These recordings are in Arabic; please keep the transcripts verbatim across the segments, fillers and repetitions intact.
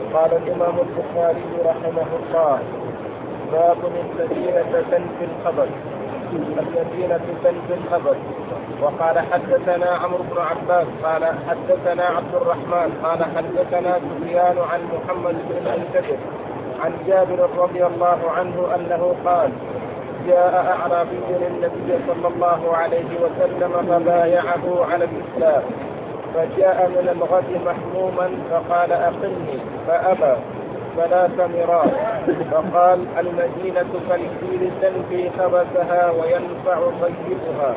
قال الإمام البخاري رحمه الله: باب المدينة تنفي الخبث. المدينة تنفي الخبث. وقال حدثنا عمرو بن عباس قال حدثنا عبد الرحمن قال حدثنا سفيان عن محمد بن المنكدر عن جابر رضي الله عنه أنه قال: جاء أعرابي للنبي صلى الله عليه وسلم فبايعه على الإسلام، فجاء من الغد محموما فقال: أقلني، فأبى ثلاث مرات، فقال: المدينة كالفيل تنفي خبثها وينفع طيبها.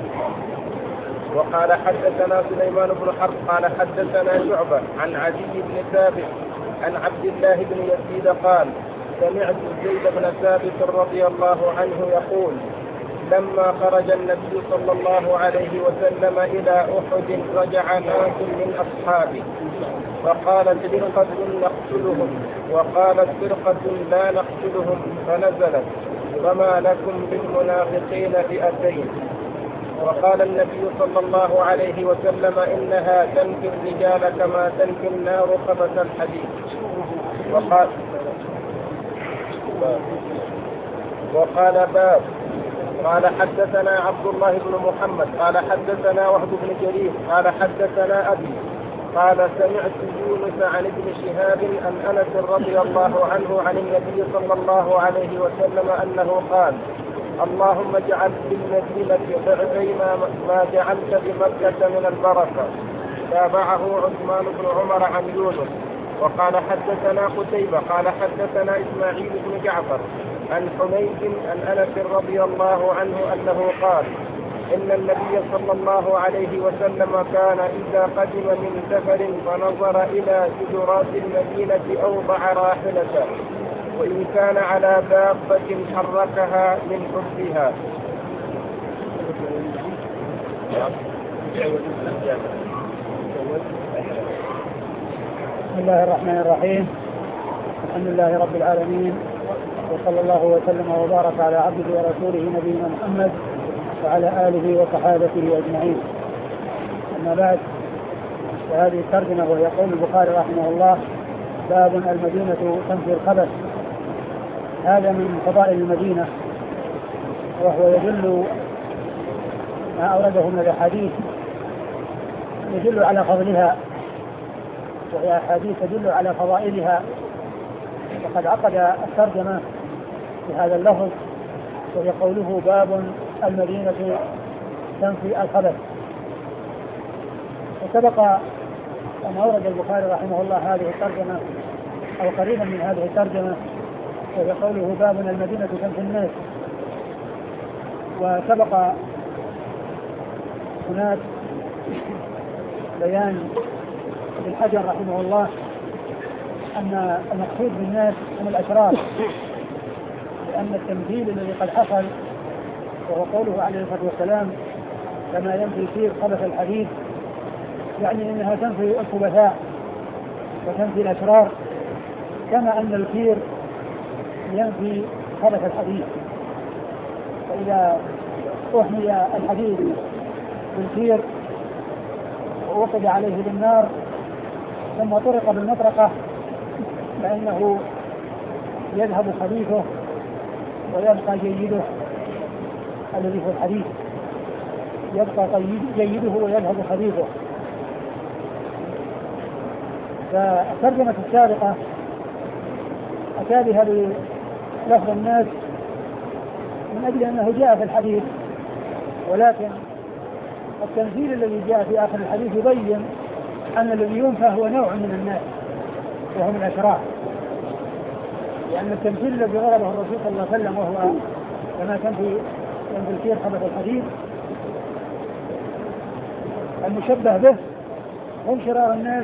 وقال حدثنا سليمان بن حرب قال حدثنا شعبة عن عدي بن ثابت عن عبد الله بن يزيد قال: سمعت زيد بن ثابت رضي الله عنه يقول: لما خرج النبي صلى الله عليه وسلم إلى أحد رجع ناس من أصحابه، فقالت فرقة نقتلهم وقالت فرقة لا نقتلهم، فنزلت: فما لكم بالمنافقين فئتين. وقال النبي صلى الله عليه وسلم: إنها تنفي الرجال كما تنفي النار خبث الحديد. وقال وقال باب قال حدثنا عبد الله بن محمد قال حدثنا وهب بن جرير قال حدثنا أبي قال: سمعت يونس عن ابن شهاب عن أنس رضي الله عنه عن النبي صلى الله عليه وسلم أنه قال: اللهم اجعل في المدينة ضعفي ما جعلت بمكة من البركة. تابعه عثمان بن عمر عن يونس. وقال حدثنا قتيبة قال حدثنا إسماعيل بن جعفر عن حميد عن أنس رضي الله عنه أنه قال: إن النبي صلى الله عليه وسلم كان إذا قدم من سفر فنظر إلى شجرات المدينة أوضع راحلته، وإن كان على دابة حركها من حبها. بسم الله الرحمن الرحيم. الحمد لله رب العالمين، وصلى الله وسلم وبارك على عبده ورسوله نبينا محمد وعلى آله وصحابته أجمعين. أما بعد، فهذه الترجمة وهي قول البخاري رحمه الله: باب المدينة تنفي الخبث. هذا من فضائل المدينة، وهو يدل ما أورده من الأحاديث يدل على فضلها، وهي أحاديث تدل على فضائلها. وقد عقد الترجمة بهذا اللفظ، وهي قوله: باب المدينة تنفي الخبث. وسبق أن أورد البخاري رحمه الله هذه الترجمة أو قريبا من هذه الترجمة، وهي قوله: باب المدينة تنفي الناس. وسبق هناك بيان ابن حجر رحمه الله أن المقصود بالناس هم الأشرار، لأن التمثيل الذي قد حصل وهو قوله عليه الصلاة والسلام: كما ينفي الكير خبث الحديد، يعني أنها تنفي الخبثاء وتنفي الأشرار، كما أن الكير ينفي خبث الحديد. فإذا أحمي الحديد بالكير ووقد عليه بالنار ثم طرق بالمطرقة، فإنه يذهب خبيثه ويبقى جيده الذي هو الحديد، يبقى جيده ويذهب خبيثه. فالترجمة السابقة أتى بها بلفظ الناس من أجل أنه جاء في الحديث، ولكن التمثيل الذي جاء في آخر الحديث يبين أن الذي ينفى هو نوع من الناس وهم الأشرار، لأن التمثيل الذي غلبه الرسول صلى الله عليه وسلم وهو كما تنفي ينفي الكير خبث الحديد، المشبه به هم شرار الناس،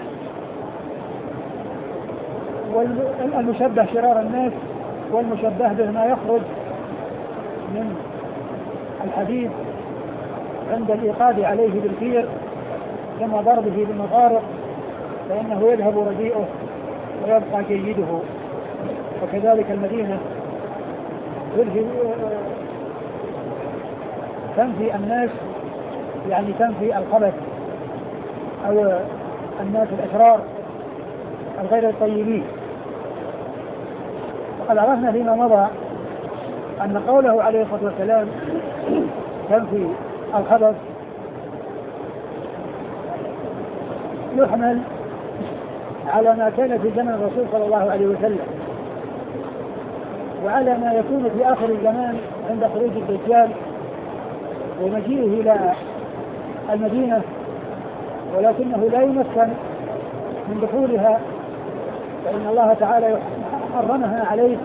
والمشبه شرار الناس، والمشبه به ما يخرج من الحديد عند الإيقاد عليه بالكير ثم ضربه بالمطارق، فإنه يذهب رديئه ويبقى جيده. وكذلك المدينة تنفي الناس، يعني تنفي الخبث أو الناس الأشرار، الغير الطيبين. وقد عرفنا فيما مضى أن قوله عليه الصلاة والسلام تنفي الخبث يحمل على ما كان في زمن الرسول صلى الله عليه وسلم، وعلى ما يكون في آخر الزمان عند خروج الدجال ومجيئه إلى المدينة، ولكنه لا يمكن من دخولها، فإن الله تعالى حرمها عليه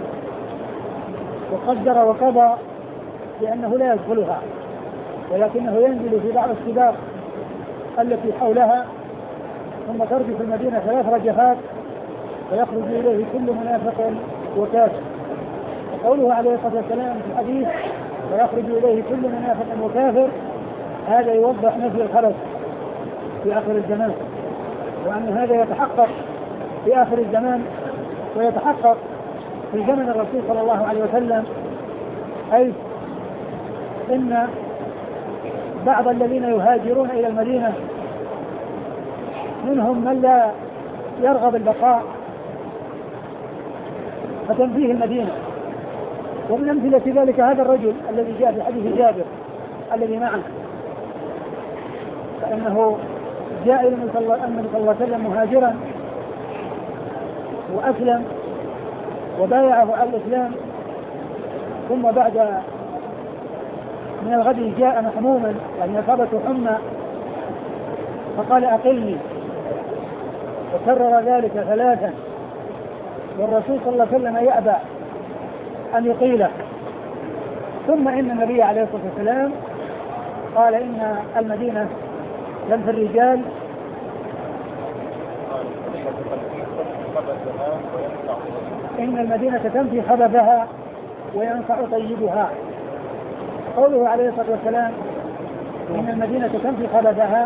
وقدر وقضى بأنه لا يدخلها، ولكنه ينزل في بعض السباق التي حولها ثم ترجف المدينة ثلاث رجفات ويخرج إليه كل منافق وكافر. وقوله عليه الصلاة والسلام في الحديث ويخرج إليه كل منافق وكافر، هذا يوضح نفي الخبث في آخر الزمان، وأن هذا يتحقق في آخر الزمان ويتحقق في زمن الرسول صلى الله عليه وسلم، حيث إن بعض الذين يهاجرون إلى المدينة منهم من لا يرغب البقاء فتنفيه المدينة. ومن أمثلة ذلك هذا الرجل الذي جاء في حديث جابر الذي معنا، فإنه جاء إلى النبي صلى الله عليه وسلم مهاجرا وأسلم وبايعه على الإسلام، ثم بعد من الغد جاء محموما يعني أصابته حمى فقال أقلني، وكرر ذلك ثلاثا، والرسول صلى الله عليه وسلم يأبى أن يقيله. ثم إن النبي عليه الصلاة والسلام قال إن المدينة تنفي الرجال إن المدينة تنفي خبثها وينفع طيبها. قوله عليه الصلاة والسلام إن المدينة تنفي خبثها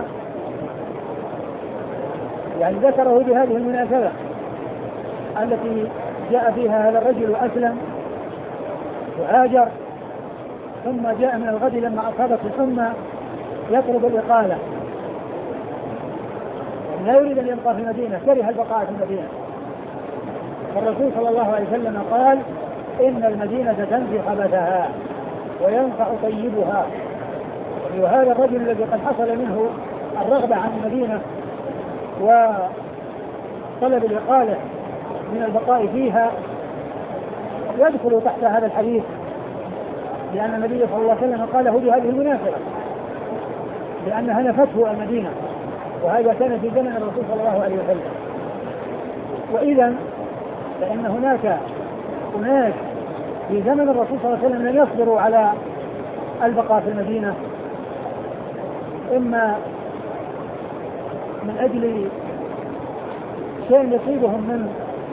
يعني ذكره بهذه المناسبة التي جاء فيها هذا الرجل وأسلم وهاجر، ثم جاء من الغد لما أصابته الحمى يطلب الإقالة، لا يريد أن يبقى في المدينة، كره البقاء في المدينة. فالرسول صلى الله عليه وسلم قال إن المدينة تنفي خبثها وينفع طيبها. وهذا الرجل الذي قد حصل منه الرغبة عن المدينة وطلب الإقالة من البقاء فيها يدخل تحت هذا الحديث، لأن النبي صلى الله عليه وسلم قاله بهذه المناسبة لأنها نفته المدينة، وهذا كان في زمن الرسول صلى الله عليه وسلم. وإذا فإن هناك أناس في زمن الرسول صلى الله عليه وسلم لم يصبروا على البقاء في المدينة، إما من أجل شيء يصيبهم من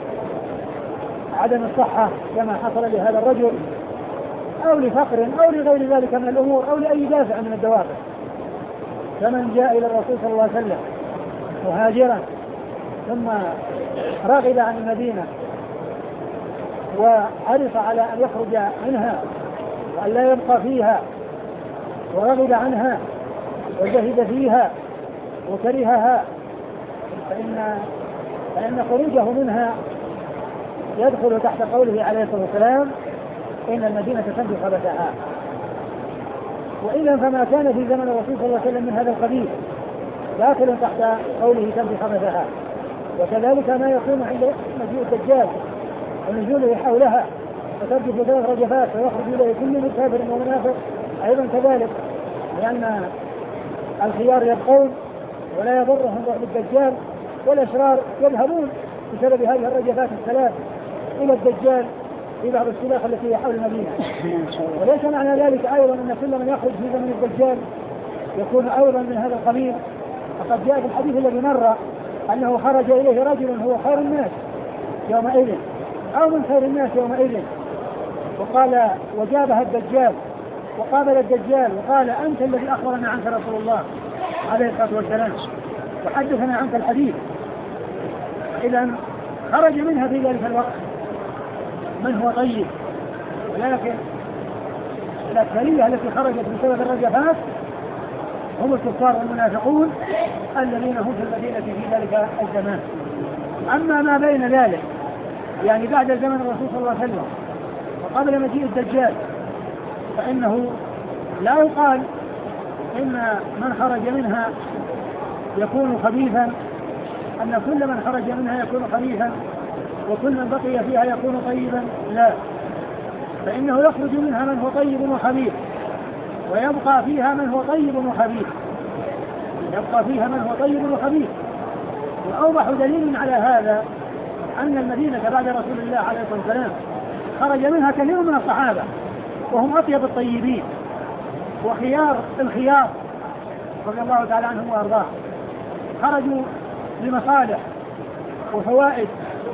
عدم الصحة كما حصل لهذا الرجل، أو لفقر أو لغير ذلك من الأمور، أو لأي دافع من الدوافع. فمن جاء إلى الرسول صلى الله عليه وسلم مهاجرا ثم رغب عن المدينة وحرص على أن يخرج منها وأن لا يبقى فيها ورغب عنها وجهد فيها وكرهها، فإن, فإن خروجه منها يدخل تحت قوله عليه الصلاة والسلام إن المدينة تنفي خبثها. وإذا فما كان في زمن الرسول صلى الله عليه وسلم من هذا القبيل داخل تحت قوله تنفي خبثها. وكذلك ما يكون عند مجيء الدجال ونزوله حولها وترجف ثلاث رجفات ويخرج إليه كل كافر ومنافق أيضا كذلك، لأن الخيار يبقون ولا يضرهم ضرب الدجال، والأشرار يذهبون بسبب هذه الرجفات الثلاث إلى الدجال في بعض السلاح التي هي حول المدينة. وليس معنى ذلك أيضا أن كل من يخرج في زمن الدجال يكون أيضا من هذا القبيل. فقد جاء في الحديث الذي مر أنه خرج إليه رجل هو خير الناس يومئذ أو من خير الناس يومئذ، وقال وجابها الدجال وقابل الدجال وقال أنت الذي أخبرنا عنك رسول الله عليه الصلاة والسلام وحدثنا عنك الحديث. إذا خرج منها في ذلك الوقت من هو طيب، ولكن الأكثرية التي خرجت بسبب الرجفات هم الكفار والمنافقون الذين هم في المدينة في ذلك الزمان. أما ما بين ذلك يعني بعد زمن الرسول صلى الله عليه وسلم وقبل مجيء الدجال فإنه لا يقال إن من خرج منها يكون خبيثا، أن كل من خرج منها يكون خبيثا وكل من بقي فيها يكون طيبا، لا، فإنه يخرج منها من هو طيب وخبيث ويبقى فيها من هو طيب وخبيث، يبقى فيها من هو طيب وخبيث. وأوضح دليل على هذا أن المدينة بعد رسول الله عليه الصلاة والسلام خرج منها كثير من الصحابة وهم أطيب الطيبين وخيار الخيار رضي الله تعالى عنهم وأرضاهم، خرجوا لمصالح وفوائد.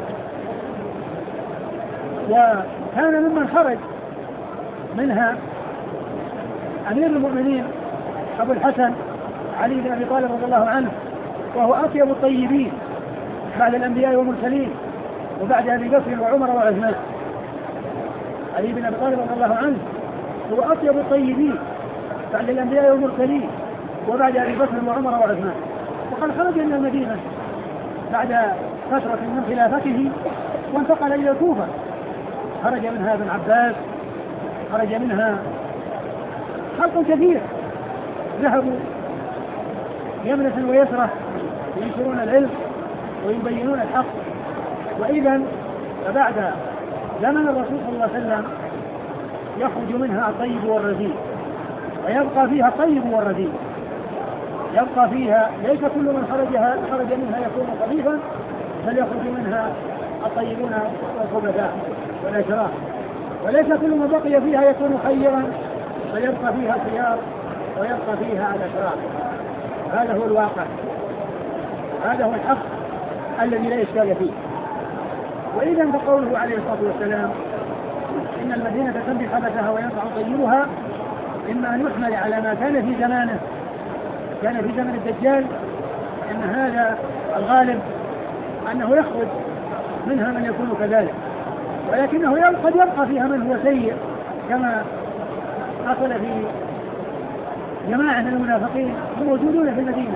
وكان ممن خرج منها أمير المؤمنين أبو الحسن علي بن أبي طالب رضي الله عنه، وهو أطيب الطيبين بعد الأنبياء والمرسلين وبعد أبي بكر وعمر وعثمان. علي بن أبي طالب رضي الله عنه هو أطيب الطيبين بعد الأنبياء والمرسلين وبعد أبي بكر وعمر وعثمان، وقد خرج من المدينة بعد فترة من خلافته وانتقل إلى الكوفة، خرج منها ابن عباس، خرج منها خلق كثير ذهبوا يمنة ويسرة ينشرون العلم ويبينون الحق. وإذا فبعد زمن الرسول صلى الله عليه وسلم يخرج منها الطيب والرديء ويبقى فيها الطيب والرديء، يبقى فيها ليس كل من خرجها خرج منها يكون خبيثا، بل يخرج منها الطيبون والخبثاء والأشرار، وليس كل من بقي فيها يكون خيرا، بل يبقى فيها الخيار ويبقى فيها الأشرار. هذا هو الواقع، هذا هو الحق الذي لا إشكال فيه. وإذا فقوله عليه الصلاة والسلام إن المدينة تنبي خبثها وينفع طيبها، إما أن يحمل على ما كان في زمانه، كان في زمن الدجال إن هذا الغالب أنه يخرج منها من يكون كذلك، ولكنه قد يبقى فيها من هو سيء كما حصل في جماعة من المنافقين موجودون في المدينة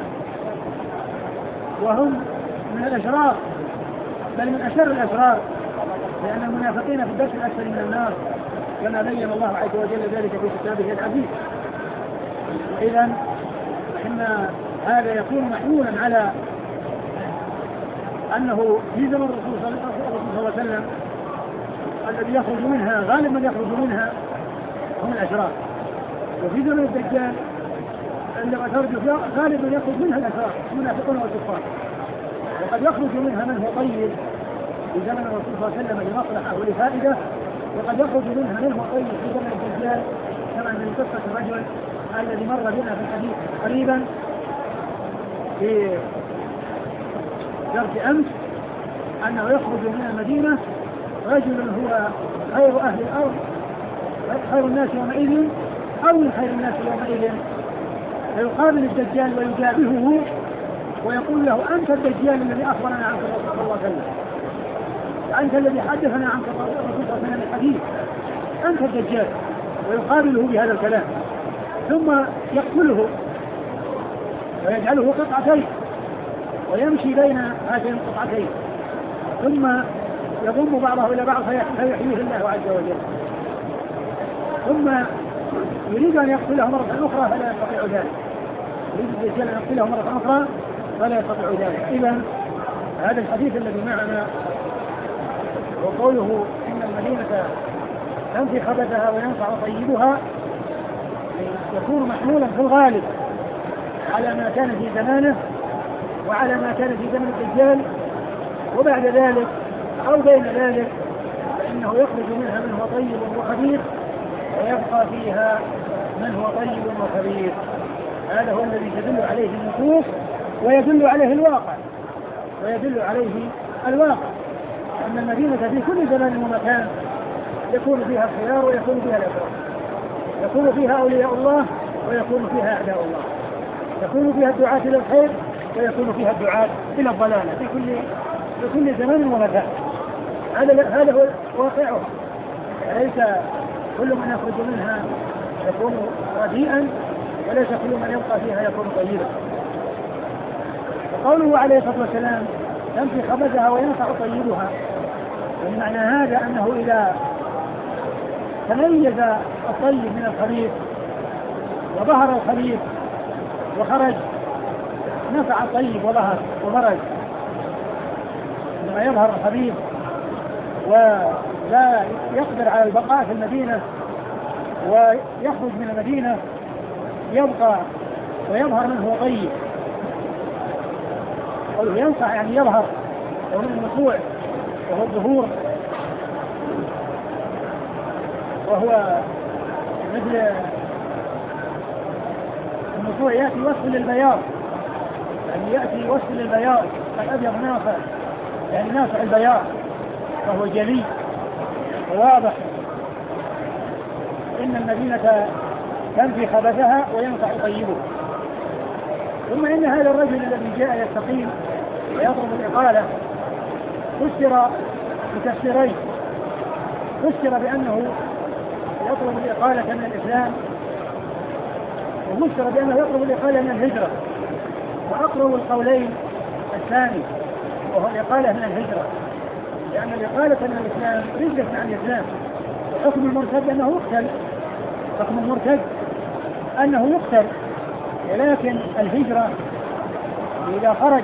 وهم من الأشرار بل من أشر الأشرار، لأن المنافقين في الدرك الأسفل من النار كما بين الله عز وجل ذلك في كتابه العزيز. إذا إن هذا يكون محمولا على أنه في زمن الرسول صلى الله عليه وسلم الذي يخرج منها غالب من يخرج منها هم الأشرار، وفي زمن الدجال عندما ترجع غالب من يخرج منها الأشرار المنافقون والكفار، وقد يخرج منها من هو طيب في زمن الرسول صلى الله عليه وسلم لمصلحة ولفائدة، وقد يخرج منها من هو طيب في زمن الدجال كما من قصة الرجل الذي مر بنا في الحديث قريبا في درس أمس أنه يخرج من المدينة رجل هو خير أهل الأرض خير الناس يومئذ أو من خير الناس يومئذ، فيقابل الدجال ويجابهه ويقول له أنت الدجال الذي أخبرنا عنك الرسول صلى الله عليه وسلم، أنت الذي حدثنا عنك الرسول صلى الله عليه وسلم الحديث، أنت الدجال، ويقابله بهذا الكلام ثم يقتله ويجعله قطعتين ويمشي بين هاتين القطعتين ثم يضم بعضه إلى بعض فيحييه الله عز وجل، ثم يريد أن يقتله مرة أخرى فلا يستطيع ذلك، يريد الدجال أن يقتله مرة أخرى فلا يستطيع ذلك. إذن هذا الحديث الذي معنا وقوله إن المدينة تنفي خبثها وينفع طيبها يكون محمولا في الغالب على ما كان في زمانه وعلى ما كان في زمن الدجال، وبعد ذلك أو بين ذلك فإنه يخرج منها من هو طيب وخبيث ويبقى فيها من هو طيب وخبيث. هذا هو الذي تدل عليه النصوص ويدل عليه الواقع ويدل عليه الواقع أن المدينة في كل زمان ومكان يكون فيها الخيار ويكون فيها الأشرار، يكون فيها أولياء الله ويكون فيها أعداء الله، يكون فيها الدعاة إلى الخير ويكون فيها الدعاة إلى الضلالة في كل في كل زمان ومكان. هذا هذا هو واقعها، ليس كل من يخرج منها يكون رديئا وليس كل من يبقى فيها يكون طيبا. وقوله عليه الصلاة والسلام تنفي خبثها وينفع طيبها. ومعنى هذا أنه إذا تميز الطيب من الخبيث وظهر الخبيث وخرج نفع الطيب وظهر وبرز. لما يظهر الخبيث ولا يقدر على البقاء في المدينة ويخرج من المدينة يبقى ويظهر منه طيب، قوله ينفع يعني يظهر ومن النفوع وهو الظهور، وهو مثل النفوع يأتي وصف للبياض، يعني يأتي وصف للبياض الأبيض نافع يعني نافع البياض فهو جلي وواضح. إن المدينة تنفي خبثها وينفع طيبه. ثم إن هذا الرجل الذي جاء يستقيم ويطلب الإقالة فسر بتفسيرين: فسر بأنه يطلب الإقالة من الإسلام، وفسر بأنه يطلب الإقالة من الهجرة. وأقرب القولين الثاني وهو الإقالة من الهجرة، لأن الإقالة من الإسلام ردة عن الإسلام، وحكم المرتد أنه يقتل، حكم المرتد أنه يقتل. ولكن الهجرة إذا خرج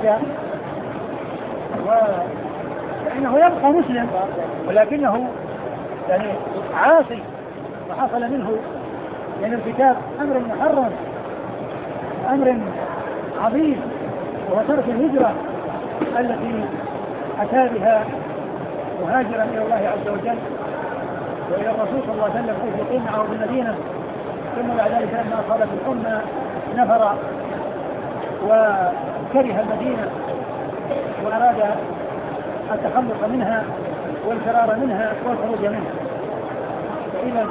فإنه يبقى مسلم ولكنه يعني عاصي وحصل منه يعني ارتكاب أمر محرم أمر عظيم، وهو ترك الهجرة التي أتى بها مهاجرا إلى الله عز وجل وإلى الرسول صلى الله عليه وسلم حيث يقيم معه بالمدينة. ثم بعد ذلك لما أصابت الأمة نفر وكره المدينة وأراد التخلص منها والفرار منها والخروج منها. فإذا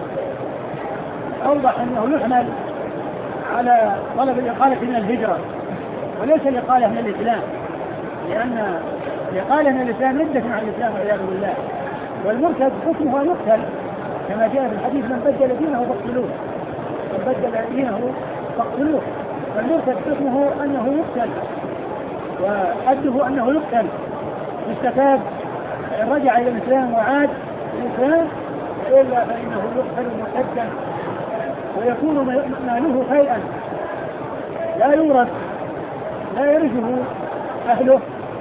أوضح أنه يحمل على طلب الإقالة من الهجرة وليس الإقالة من الإسلام، لأن الإقالة من الإسلام ردة عن الإسلام والعياذ بالله. والمرتد حكمه أن يقتل كما جاء في الحديث: من بدل دينه فاقتلوه، من بدل دينه فاقتلوه. والمرتد حكمه أنه يقتل وحده أنه يقتل يستتاب، إن رجع إلى الإسلام وعاد الإسلام إلا فإنه يقتل مرتدا ويكون ماله شيئا لا يورث، لا يرثه أهله،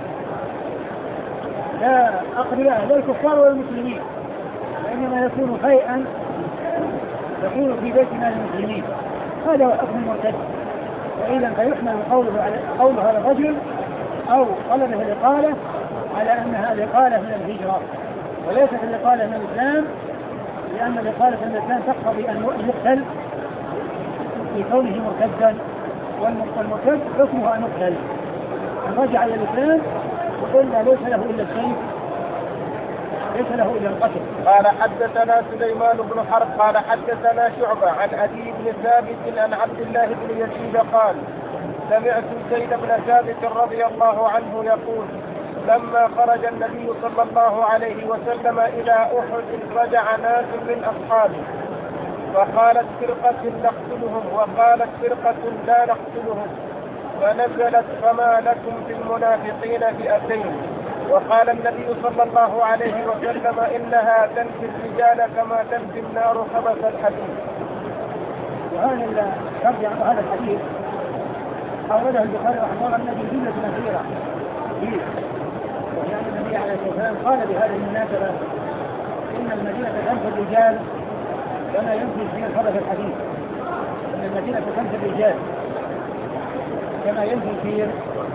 لا أقرباء لا الكفار ولا المسلمين، وإنما يكون شيئا يكون في بيت مال المسلمين. هذا هو حكم المرتد. وإذا فيحمل قوله على قول هذا الرجل أو طلبه الإقالة على أنها الإقالة من الهجرة وليست الإقالة من الإسلام، لأن الإقالة من الإسلام تقتضي أن يقتل لكونه مرتدا، والمرتد حكمه أن يقتل أن رجع إلى الإسلام وإلا ليس له إلا السيف، ليس له إلا القتل. قال حدثنا سليمان بن حرب قال حدثنا شعبة عن أبي بن ثابت عن عبد الله بن يزيد قال: سمعت زيد بن ثابت رضي الله عنه يقول: لما خرج النبي صلى الله عليه وسلم إلى أحد رجع ناس من أصحابه، فقالت فرقة نقتلهم وقالت فرقة لا نقتلهم، فنزلت: فما لكم في المنافقين فئتين. وقال النبي صلى الله عليه وسلم: إنها تنفي الرجال كما تنفي النار خبث الحديد. وهذا ترجع هذا الحديث أورده البخاري رحمه الله من جملة كثيرة فيه، وكان النبي عليه الصلاة والسلام قال بهذه المناسبة: إن المدينة تنفي الرجال كما ينفي السير خبث الحديد. إن المدينة تنفي الرجال كما ينفي السير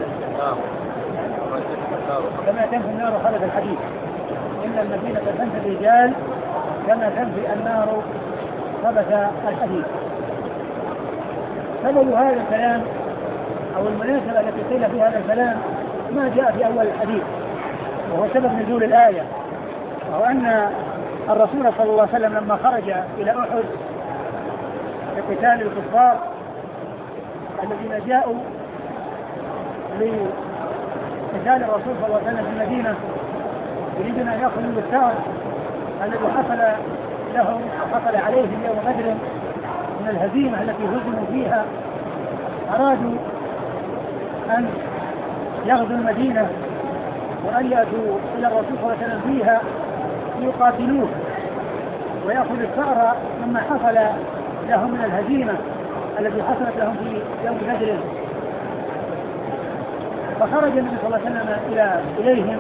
كما تنفي النار خبث الحديد. إن المدينة تنفي الرجال كما تنفي النار خبث الحديد. سبب هذا الكلام أو المناسبة التي قيل فيها هذا الكلام ما جاء في أول الحديث، وهو سبب نزول الآية، وهو أن الرسول صلى الله عليه وسلم لما خرج إلى أحد لقتال الكفار الذين جاءوا لقتال الرسول صلى الله عليه وسلم في المدينة يريدون أن يأخذوا بالثار الذي حصل لهم وحصل عليهم يوم بدر من الهزيمة التي هزموا فيها، أرادوا أن يغزوا المدينة أن يأتوا إلى الرسول صلى الله عليه وسلم فيها يقاتلوه ويأخذ الثأر مما حصل لهم من الهزيمة التي حصلت لهم في يوم بدر. فخرج النبي صلى الله عليه وسلم إلى إليهم،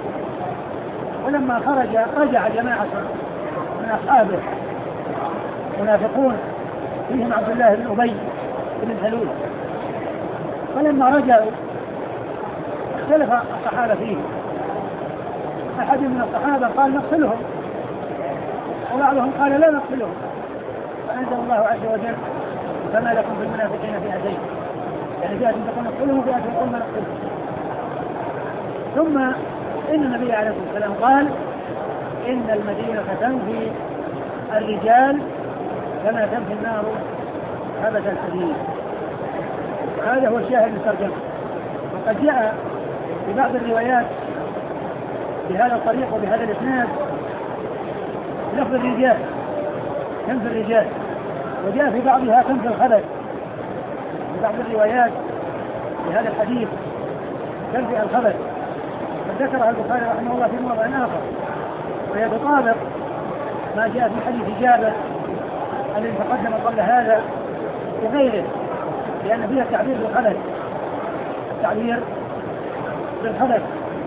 ولما خرج رجع جماعة من أصحابه منافقون فيهم عبد الله بن أبي بن سلول. فلما رجعوا اختلف الصحابة فيه، أحد من الصحابة قال نقتلهم، وبعضهم قال لا نقتلهم، فأنزل الله عز وجل فما لكم في المنافقين فئتين، يعني فئة تقول نقتلهم وفئة تقول ما نقتلهم. ثم إن النبي عليه الصلاة والسلام قال إن المدينة تنفي الرجال كما تنفي النار خبث الحديد. هذا هو الشاهد الترجمة. وقد جاء في بعض الروايات بهذا الطريق وبهذا الإسناد لفظ الرجال تنفي الرجال، وجاء في بعضها تنفي الخبث. في بعض الروايات بهذا الحديث تنفي الخبث، ذكرها البخاري رحمه الله في موضع آخر، وهي تطابق ما جاء في حديث جابر الذي تقدم قبل هذا وغيره، لأن فيها التعبير بالخبث، التعبير بالخبث.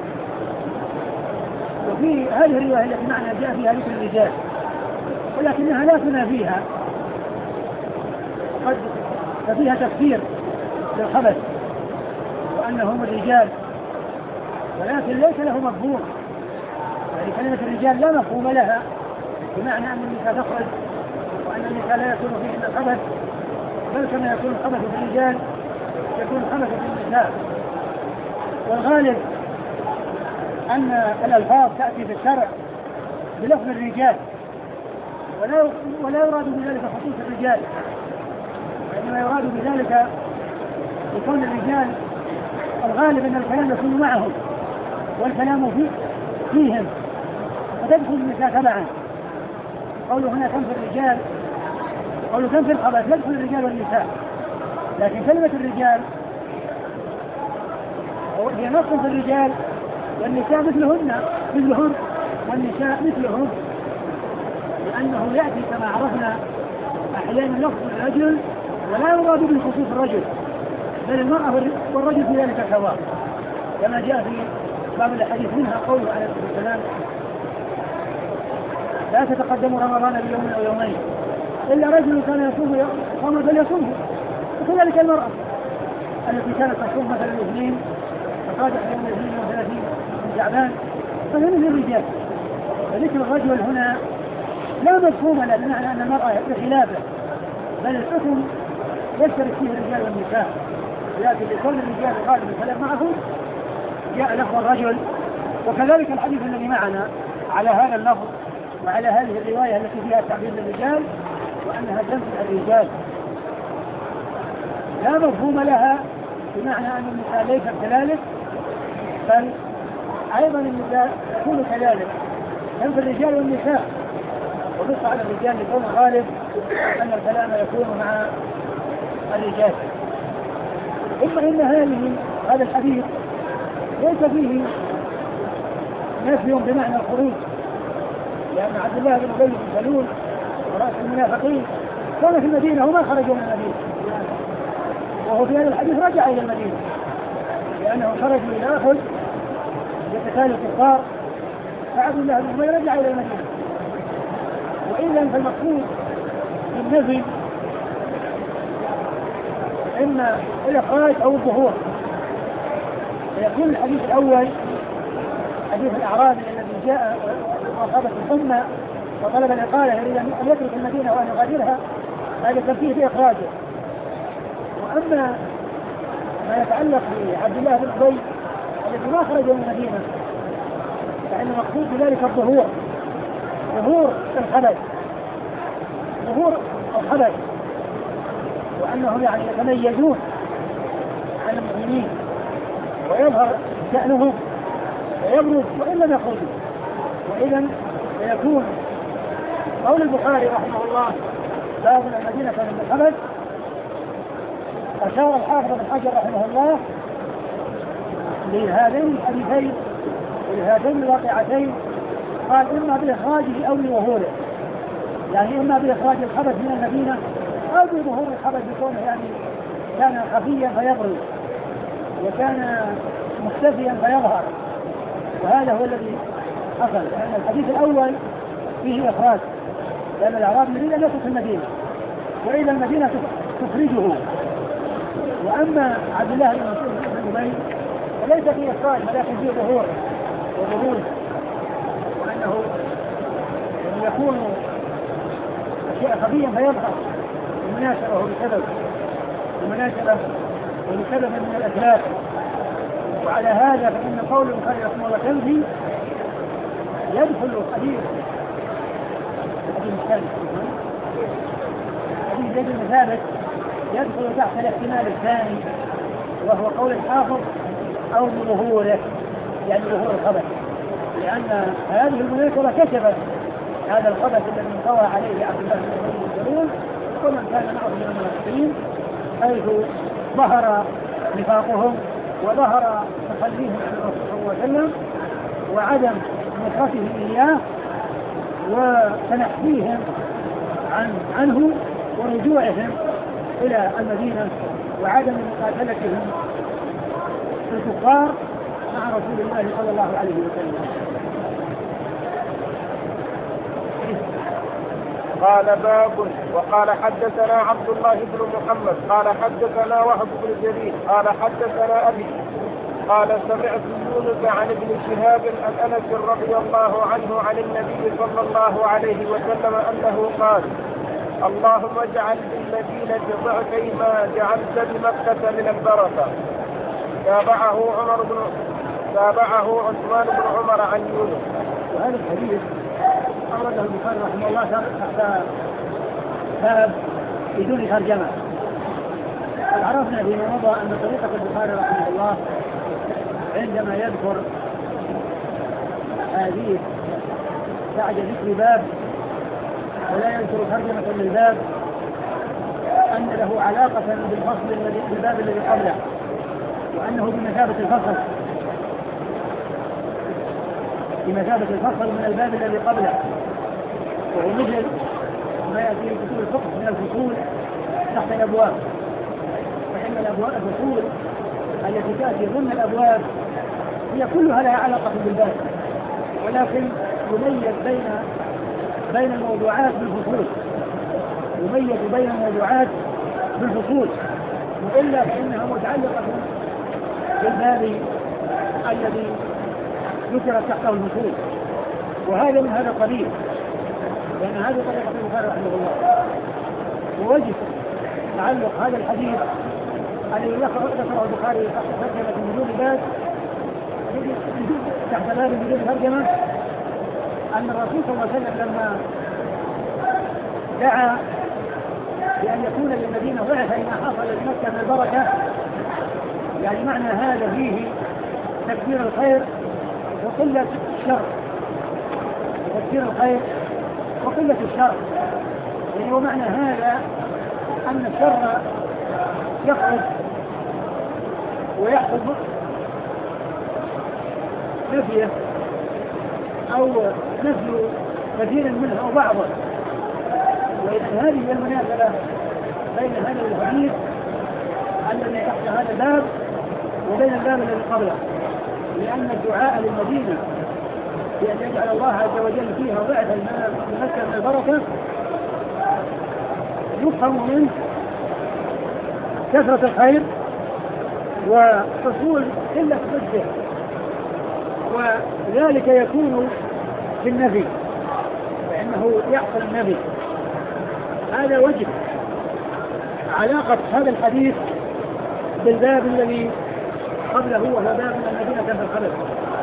وفي هذه الرواية التي معنا جاء فيها ذكر الرجال، ولكنها لا تنافيها، قد ففيها تفسير للخبث وأنهم الرجال، ولكن ليس له مفهوم. يعني كلمة الرجال لا مفهوم لها، بمعنى أن النساء تخرج وأن النساء لا يكون فيهن الخبث، بل كما يكون الخبث في الرجال يكون الخبث في النساء. والغالب أن الألفاظ تأتي في الشرع بلفظ الرجال، ولا ولا يراد بذلك خصوص الرجال، وإنما يراد بذلك يكون الرجال الغالب أن الكلام يكون معهم والكلام فيه فيهم، فتدخل النساء تبعا. قوله هنا تنفي الرجال، قوله تنفي الخبث يدخل الرجال والنساء، لكن كلمة الرجال هي نص في الرجال، والنساء مثلهن مثلهن والنساء مثلهن، لأنه يأتي كما عرفنا أحيانا لفظ الرجل ولا يراد بالخصوص الرجل، بل المرأة والرجل في ذلك سواء، كما جاء في بعض الحديث منها قوله عليه الصلاة والسلام لا تتقدموا رمضان بيوم أو يومين إلا رجل كان يصوم صوما فليصومه، وكذلك المرأة التي كانت تصوم مثلا الاثنين فصادق يوم الاثنين وثلاثين من شعبان فهي مثل الرجال. فذكر الرجل هنا لا مفهوم له، بمعنى أن المرأة بخلافه، بل الحكم يشترك فيه الرجال والنساء، لكن لكل الرجال غالب الكلام معهم جاء لفظ الرجل. وكذلك الحديث الذي معنا على هذا اللفظ وعلى هذه الرواية التي فيها التعبير للرجال وأنها تنفي الرجال لا مفهوم لها، بمعنى أن النساء ليست كذلك، بل أيضا النساء تكون كذلك تنفي الرجال والنساء، ونص على الرجال لكون غالب أن الكلام يكون مع الرجال. ثم إن هذه هذا الحديث ليس فيه نفي بمعنى الخروج، لأن عبد الله بن أبي بن سلول ورأس المنافقين كان في المدينة وما خرجوا من المدينة، وهو في هذا الحديث رجع إلى المدينة لأنه خرجوا إلى أحد يتكالوا الكفار، فعبد الله بن أبي رجع إلى المدينة. وإذا فالمقصود بالنفي إما الإخراج أو الظهور. فيكون الحديث الأول حديث الأعرابي الذي جاء وأصابت الحمى وطلب الإقالة يريد أن يترك المدينة وأن يغادرها، هذا تنفيه بإخراجه. وأما ما يتعلق بعبد الله بن أبي الذي ما خرج من المدينة فإن المقصود بذلك الظهور، ظهور الخبث، ظهور الخبث، وأنهم يعني يتميزون عن المؤمنين ويظهر شأنهم ويبرز وإن لم يخرجوا. وإذا سيكون قول البخاري رحمه الله باب المدينة من الخبث، أشار الحافظ بن حجر رحمه الله لهذين الحديثين ولهاتين الواقعتين قال إما بإخراجه أو بظهوره، يعني إما بإخراج الخبث من المدينة أو بظهور الخبث بكونه يعني كان خفيا فيبرز وكان مختفيا فيظهر، وهذا هو الذي حصل. لأن الحديث الأول فيه إخراج، لأن الأعراب يريد أن يترك المدينة وإلى المدينة تخرجه. وأما عبد الله بن أبي فليس فيه إخراج ولكن فيه ظهور وبروز، وأنه يكون أشياء خفيا فيظهر بمناسبة وبسبب بمناسبة وبسبب من الأسباب. وعلى هذا فإن قول البخاري رحمه الله كنزي يدخل حديث حديث الثاني حديث زيد بن ثابت يدخل تحت الاحتمال الثاني، وهو قول الحافظ أو بظهوره، يعني ظهور الخبث، لأن هذه المناسبة كشفت هذا الخبث الذي انطوى عليه عبد الله بن أبي بن سلول ومن كان معه من المنافقين، حيث ظهر نفاقهم وظهر تخليهم عن الرسول صلى الله عليه وسلم وعدم نصرته إياه وتنحيهم عن عنه ورجوعهم إلى المدينة وعدم مقاتلتهم الكفار مع رسول الله صلى الله عليه وسلم. قال باب. وقال حدثنا عبد الله بن محمد قال حدثنا وهب بن جرير قال حدثنا أبي قال سمعت يونس عن ابن شهاب عن أنس رضي الله عنه عن النبي صلى الله عليه وسلم أنه قال: اللهم اجعل بالمدينة ضعفي ما جعلت بمكة من البركة. تابعه عمر بن تابعه عثمان بن عمر عن يونس. وهذا الحديث أورده البخاري رحمه الله تحت باب بدون ترجمة. عرفنا فيما مضى أن طريقة البخاري رحمه الله عندما يذكر حديث بعد ذكر باب ولا يذكر ترجمة للباب أن له علاقة بالفصل الذي بالباب الذي قبله، وأنه بمثابة الفصل بمثابة الفصل من الباب الذي قبله، وهو مثل ما يأتي في كتب الفقه من الفصول تحت الأبواب. فإن الأبواب الفصول التي تأتي ضمن الأبواب هي كلها لها علاقة بالباب، ولكن يميز بين بين الموضوعات بالفصول يميز بين الموضوعات بالفصول وإلا فإنها متعلقة بالباب الذي ذكرت تحته الفصول، وهذا من هذا القبيل، لأن هذه طريقة البخاري رحمه الله. ووجه تعلق هذا الحديث الذي ذكره البخاري تحت ترجمة بدون باب تحت باب بدون ترجمة، أن الرسول صلى الله عليه وسلم لما دعا بأن يكون للمدينة ضعف ما حصل لمكة من البركة، يعني معنى هذا فيه تكبير الخير وقلة الشر، تكبير الخير وقلة الشر، يعني ومعنى هذا أن الشر يخرج ويحصل نفيه أو نفي كثير منه أو بعضه. وإذن هذه المناسبة بين هذا الحديث الذي تحت هذا الباب وبين الباب الذي قبله، لأن الدعاء للمدينة بأن يجعل الله عز وجل فيها ضعفا من مكة من البركة يفهم منه كثرة الخير وحصول قلة ضده، وذلك يكون في النفي فإنه يحصل النفي. هذا وجه علاقة هذا الحديث بالباب الذي قبله وهو باب المدينة في الخلف.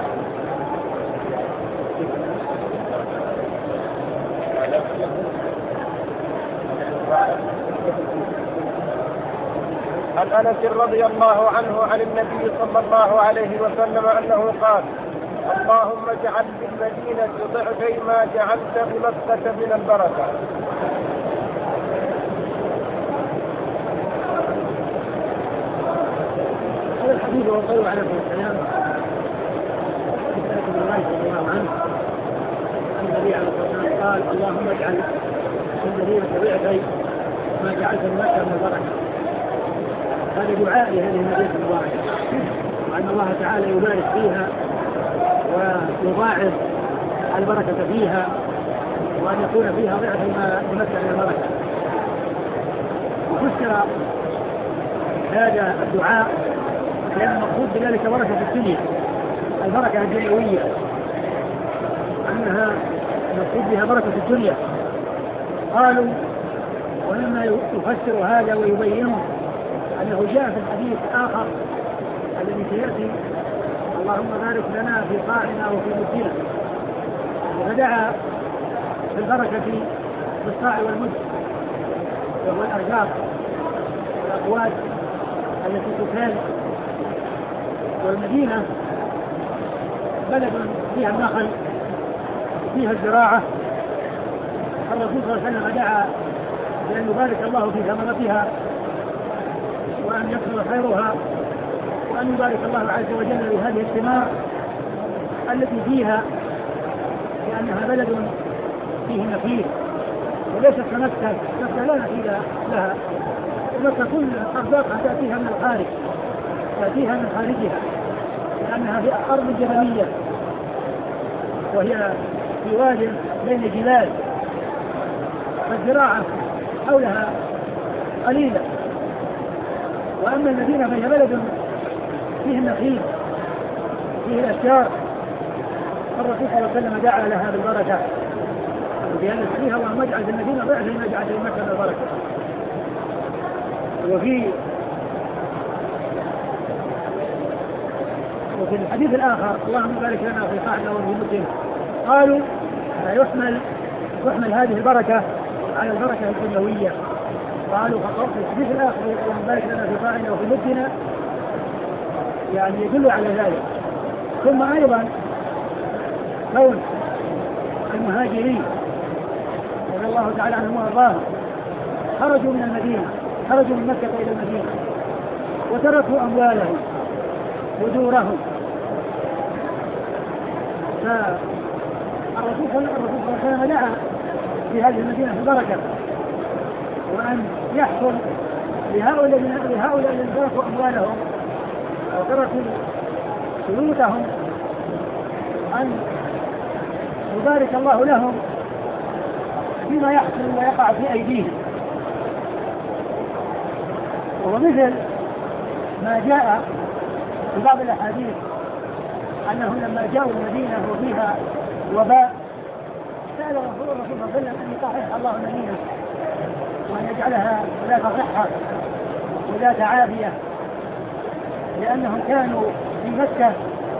عن أنس رضي الله عنه عن النبي صلى الله عليه وسلم أنه قال: اللهم اجعل بالمدينة ضعفي ما جعلت بمكة من البركة. هذا الحديث هو قول عليه السلام بن مالك رضي الله عنه أن النبي عليه الصلاة والسلام قال اللهم اجعل المدينة ضعفي ما جعلت المكة من البركة. هذا دعاء لهذه المدينة المباركة وأن الله تعالى يبارك فيها ويضاعف البركة فيها وأن يكون فيها ضعف ما يمكن من البركة. وفسر هذا الدعاء لأن المقصود بذلك بركة في الدنيا البركة الدنيوية أنها المقصود بها بركة في الدنيا. قالوا ومما يفسر هذا ويبينه أنه جاء في الحديث آخر الذي سيأتي اللهم بارك لنا في قاعنا وفي مدنا ودعا بالبركة في الصاع والمد وهو الأرزاق والأقوات التي تكال. والمدينة بلد فيها النخل فيها الزراعة. الرسول صلى الله عليه وسلم دعا بأن يبارك الله في ثمرتها وأن يكثر خيرها وأن يبارك الله عز وجل لهذه الثمار التي فيها لأنها بلد فيه نخيل وليست كمكة. مكة لا نخيل لها مكة كل أرزاقها تأتيها من الخارج تأتيها من خارجها لأنها في أرض جبلية وهي في واد بين جبال فالزراعة حولها قليلة. وأما المدينة فهي بلد فيه النخيل فيه الأشجار. الرسول صلى الله عليه وسلم دعا لها بالبركة وبأن فيها اللهم اجعل في المدينة ضعف ما جعل في مكة من البركة. وفي وفي الحديث الآخر اللهم بارك لنا في قاعنا وفي مدنا. قالوا يحمل تحمل هذه البركة على البركة الدنيوية. قالوا في الحديث الآخر اللهم بارك لنا في قاعنا وفي مدنا يعني يدل على ذلك. ثم أيضا كون المهاجرين رضي الله تعالى عنهم وارضاهم خرجوا من المدينة خرجوا من مكة إلى المدينة وتركوا أموالهم ودورهم. فالرسول صلى الله عليه وسلم دعا في هذه المدينة البركة وأن يحصل لهؤلاء لهؤلاء الذين تركوا أموالهم وتركوا بيوتهم أن يبارك الله لهم فيما يحصل ويقع في أيديهم. ومثل ما جاء في بعض الأحاديث أنهم لما جاءوا المدينة وفيها وباء سأل رسول الله صلى الله عليه وسلم أن يطهرها الله المدينة وأن يجعلها ذات صحة وذات عافية لأنهم كانوا في مكة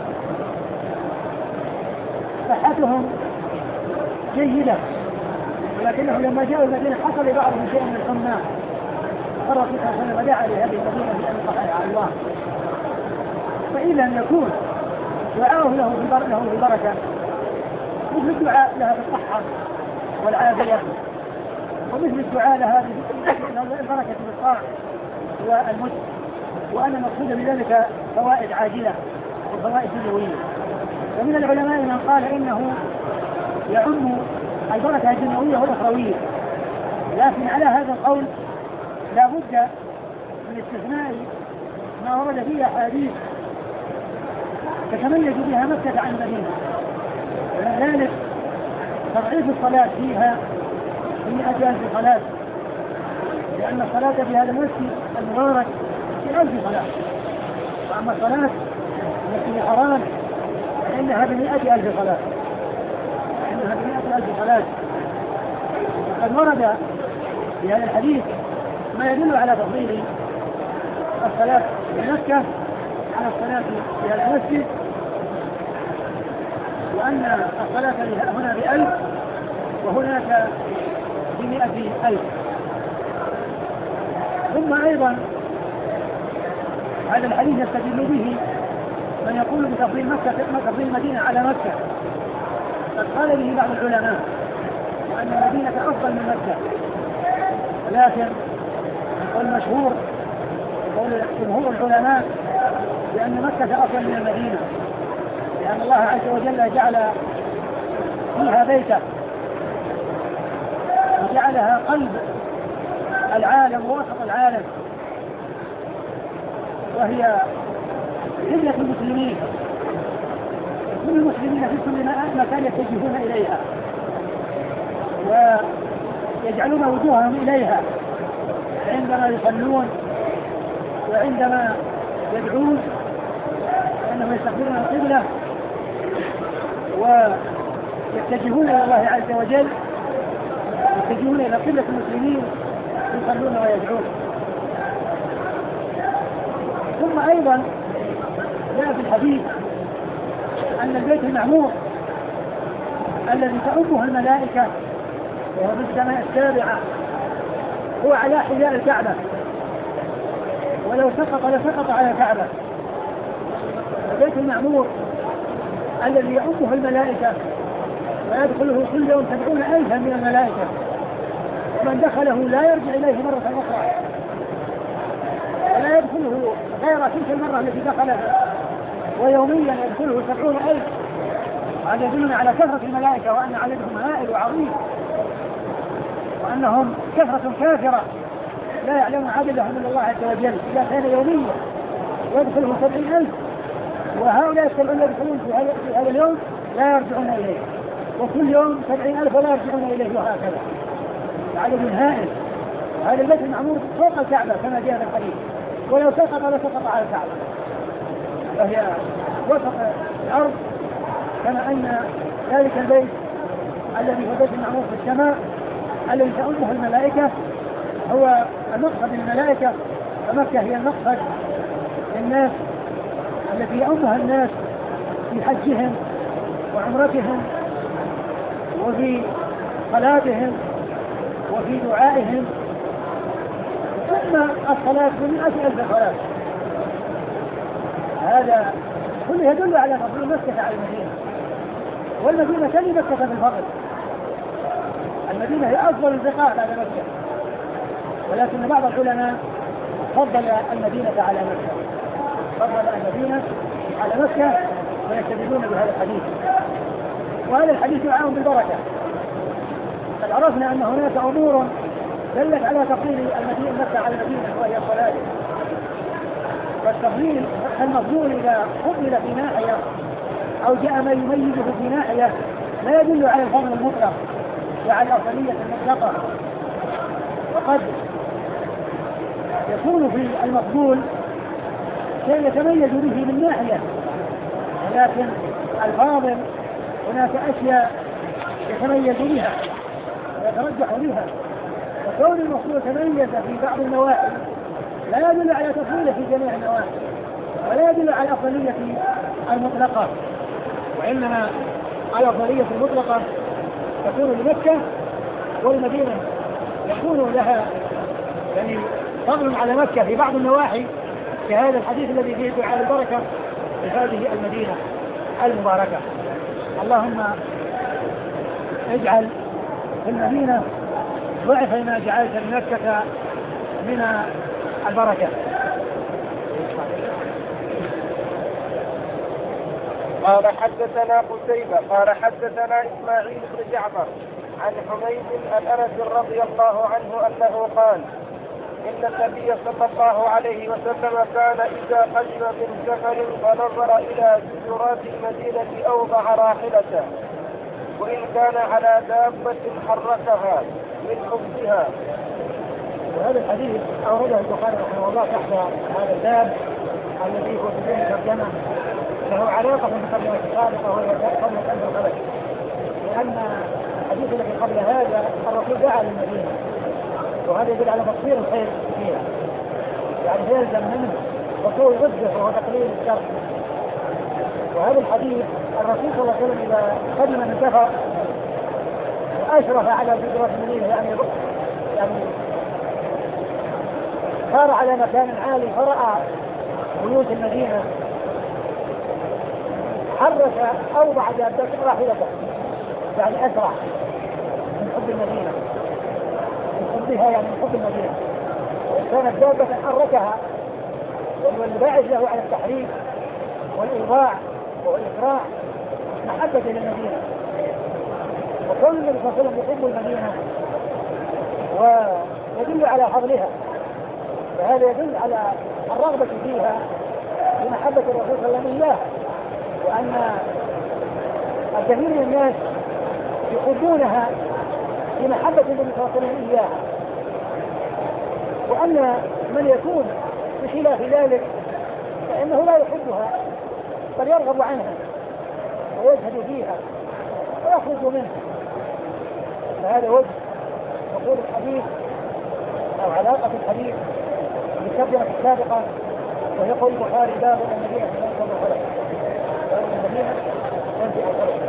صحتهم جيدة ولكنهم لما جاءوا المدينة حصل بعضهم شيء من الحمى. الرسول صلى الله عليه وسلم دعا لهذه المدينة بأن يطهرها على الله. فإذا أن يكون دعاؤه له بالبركة مثل الدعاء لها بالصحة والعافية ومثل الدعاء لها بالبركة بالطاعة والمد. وأنا مقصود بذلك فوائد عاجلة وفوائد دنيوية. ومن العلماء من قال إنه يعم البركة الدنيوية والأخروية لكن على هذا القول لا بد من استثناء ما ورد فيه أحاديث تتميز بها مكة عن المدينة. ومن ذلك تضعيف الصلاة فيها بمئة ألف صلاة لأن الصلاة في هذا المسجد المبارك في ألف صلاة وأما الصلاة التي في حرام فإنها بمئة ألف صلاة فإنها بمئة ألف صلاة. وقد ورد في هذا الحديث ما يدل على تفضيل الصلاة في مكة على الصلاة في هذا المسجد وأن الصلاة هنا بألف وهناك بمئة ألف. ثم أيضا هذا الحديث يستدل به من يقول بتفضيل مكة تفضيل المدينة على مكة. قد قال به بعض العلماء وأن المدينة أفضل من مكة ولكن المشهور يقول جمهور العلماء بأن مكة أفضل من المدينة لأن الله عز وجل جعل فيها بيته وجعلها قلب العالم ووسط العالم، وهي قبلة المسلمين. كل المسلمين في كل مكان يتجهون إليها ويجعلون وجوههم إليها عندما يصلون وعندما يدعون، أنهم يستقبلون القبلة ويتجهون إلى الله عز وجل، يتجهون إلى قبلة المسلمين يصلون ويدعون. ثم أيضا جاء في الحديث أن البيت المعمور الذي تؤمه الملائكة وهو في السماء السابعة هو على حذاء الكعبة، ولو سقط لسقط على الكعبة. البيت المعمور الذي يؤمه الملائكة ويدخله كل يوم سبعون ألفا من الملائكة، ومن دخله لا يرجع إليه مرة أخرى ولا يدخله غير تلك المرة التي دخلها، ويوميا يدخله سبعون ألف. هذا يدلنا على كثرة الملائكة وأن عددهم هائل وعظيم، وأنهم كثرة كافرة لا يعلم عددهم إلا الله عز وجل. إذا كان يوميا يدخله سبعين ألف، وهؤلاء السبعين يدخلون في هذا اليوم لا يرجعون إليه، وكل يوم سبعين ألف لا يرجعون إليه، وهكذا عدد هائل. وهذا البيت المعمور فوق الكعبة كما جاء في الحديث، ولو سقط لسقط على الكعبة، فهي وسط الأرض. كما أن ذلك البيت الذي هو بيت المعمور في السماء الذي تؤمه الملائكة هو المقصد للملائكة، فمكة هي المقصد للناس التي يؤمها الناس في حجهم وعمرتهم وفي صلاتهم وفي دعائهم، ثم الصلاة بمئة ألف صلاة. هذا كله يدل على فضل مكة على المدينة، والمدينة تلي مكة في الفضل. المدينة هي أفضل البقاع بعد مكة، ولكن بعض العلماء فضل المدينة على مكة، فضل المدينة على مكة ويستدلون بهذا الحديث. وهذا الحديث يعاون بالبركة. قد عرفنا أن هناك أمور دلت على تفضيل المدينة مكة على المدينة، وهي الصلاة. والتفضيل المفضول إذا فضل في ناحية أو جاء ما يميزه في ناحية لا يدل على الفضل المطلق وعلى الأفضلية المطلقة. وقد يكون في المفضول شيء يتميز به من ناحية، ولكن الفاضل هناك أشياء يتميز بها ويترجح بها. وكون المفضول تميز في بعض النواحي لا يدل على تفضيله في جميع النواحي، ولا يدل على الأفضلية المطلقة، وإنما الأفضلية المطلقة تكون لمكة، والمدينة يكون لها يعني فضل على مكة في بعض النواحي، في هذا الحديث الذي فيه دعاء البركة لهذه المدينة المباركة. اللهم اجعل في المدينة ضعف ما جعلت لمكة من البركة. قال حدثنا قتيبة قال حدثنا إسماعيل بن جعفر عن حميد عن أنس رضي الله عنه أنه قال إن النبي صلى الله عليه وسلم كان إذا قدم من سفر فنظر إلى جدرات المدينة أوضع راحلته، وإن كان على دابة حركها من حبها. وهذا الحديث أورده البخاري رحمه الله تحت هذا الباب الذي هو في ذهن ترجمة له علاقة بالترجمة السابقة وهي قبل أن الخلق، لأن الحديث الذي قبل هذا الرسول دعا للمدينة، وهذا يدل على تقصير الخير فيها، يعني يلزم منه وسوء الغزة وهو تقليل الشر. وهذا الحديث الرسول صلى الله عليه وسلم إذا قدم من سفر وأشرف على جدرات المدينة يعني يعني صار على مكان عالي فرأى بيوت المدينة حرك أوضع دابته راحلته، يعني أسرع من حب المدينة، من حبها يعني من حب المدينة. وكانت دابة حركها، والباعث له على التحريك والإيضاع والإسراع محبة للمدينة، وكون النبي صلى الله عليه وسلم يحب المدينة ويدل على فضلها، فهذا يدل على الرغبة فيها بمحبة الرسول صلى الله عليه وسلم إياها، وأن الكثير من الناس يحبونها بمحبة النبي صلى الله عليه وسلم إياها، وأن من يكون بخلاف ذلك فإنه لا يحبها بل يرغب عنها ويجهد فيها ويخرج منها. فهذا وجه دخول الحديث أو علاقة الحديث بالترجمة السابقة، ويقول البخاري باب المدينة تنفع الخلق، باب المدينة تنفع الخلق.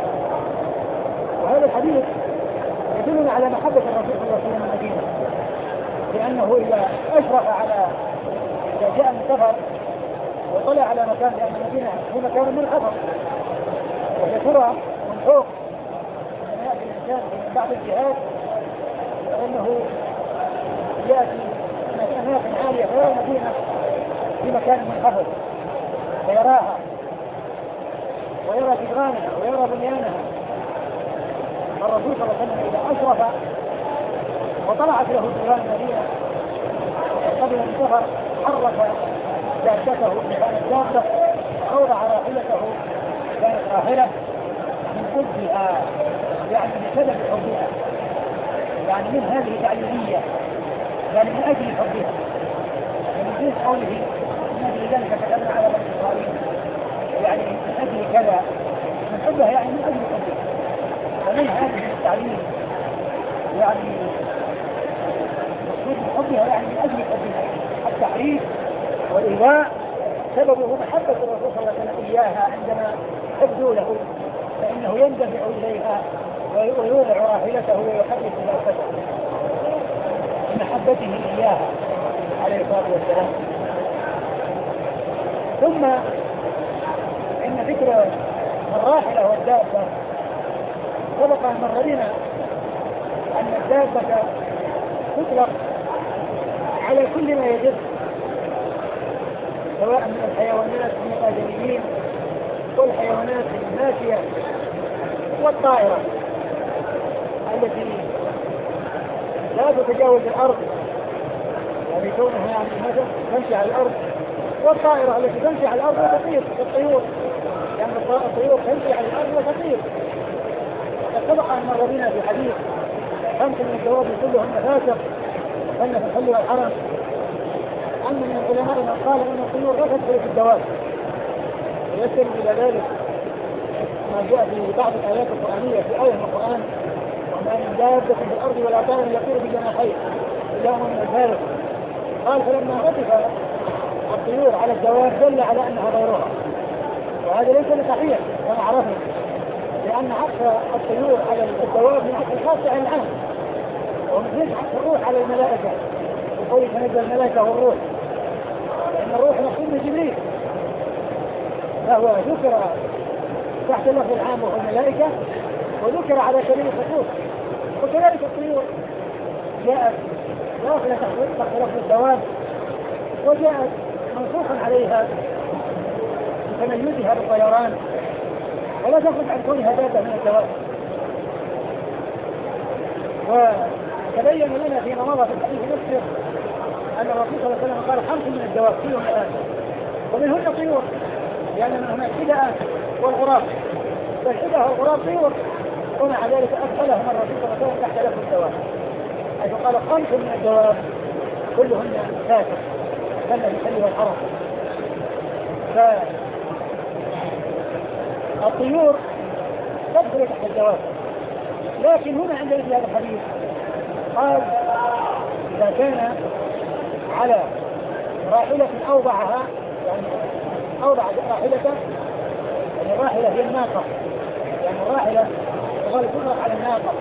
وهذا الحديث يدلنا على محبة الرسول صلى الله عليه وسلم المدينة، لأنه إذا أشرف على إذا جاء من سفر وطلع على مكان، لأن المدينة هو مكان منخفض وهي ترى من فوق لما يأتي الإنسان من بعض الجهات، فإنه يأتي من أماكن عالية فيرى المدينة في مكان منخفض ويراها ويرى جدرانها ويرى بنيانها. الرسول صلى الله عليه وسلم إذا أشرف وطلعت له جدران المدينة قبل أن سفر حرك دابته إن كانت دابة أوضع راحلته كانت راحلة من حبها، يعني بسبب حبها، يعني من هذه تعليمية، يعني من أجل حبها، ومن جنس قوله من أجل ذلك كتبنا على بني إسرائيل، يعني من أجل كذا، من حبها يعني من أجل حبها. ومن هذه التعليم يعني مقصود حبها يعني من أجل حبها، التحريف والإيواء سببه محبة الرسول صلى الله عليه وسلم إياها، عندما تبدو له فإنه يندفع إليها ويوضع راحلته ويحرك ذاته بمحبته إياها عليه الصلاة والسلام. ثم إن ذكر الراحلة والدابة سبق أن مر بنا أن الدابة تطلق على كل ما يجب، سواء من الحيوانات من الآدميين والحيوانات الماشية والطائرة التي لا تتجاوز الأرض، يعني كونها يعني مثلا تمشي على الأرض، والطائرة التي تمشي على الأرض وتطير كالطيور، يعني الطيور تمشي على الأرض وتطير. وقد سبق أن مر بنا في حديث خمس من الدواب كلهن فاسق وأن في الحل والحرم، أن من العلماء من قال أن الطيور لا تدخل في الدواب، ويستند إلى ذلك ما جاء في بعض الآيات القرآنية في آية من القرآن وما من دابة في الأرض ولا طائر يطير بجناحيه إلا أمم من الفارق. قال فلما عطف الطيور على الدواب دل على أنها غيرها، وهذا ليس بصحيح كما عرفنا، لأن عطف الطيور على الدواب من عطف الخاص على العام، ومن عطف الروح على الملائكة وقول تنزل الملائكة والروح، لأن الروح مخصوص من جبريل، فهو ذكر تحت اللفظ العام وهو الملائكة، وذكر على سبيل الخصوص. وكذلك الطيور جاءت داخلة تحت لفظ الدواب، وجاءت منصوصا عليها بتميزها بالطيران، ولا تخرج عن كونها دابة من الدواب. وتبين لنا فيما مضى في الحديث نفسه أن الرسول صلى الله عليه وسلم قال خمس من الدواب كلهم آسف، ومنهن طيور، لأن من هناك حدأ والغراب، فالحدأ والغراب طيور، ومع ذلك أدخلهم الرسول صلى الله عليه وسلم تحت لفظ الدواب، حيث قال خمس من الدواب كلهن آسف كان في الحل والحرم. فالطيور تدخل تحت الدواب، لكن هنا عند مثل هذا الحديث قال إذا كان على راحلة أوضعها، يعني أوضع راحلته، يعني الراحلة هي الناقة، يعني الراحلة تظل تطلق على الناقة،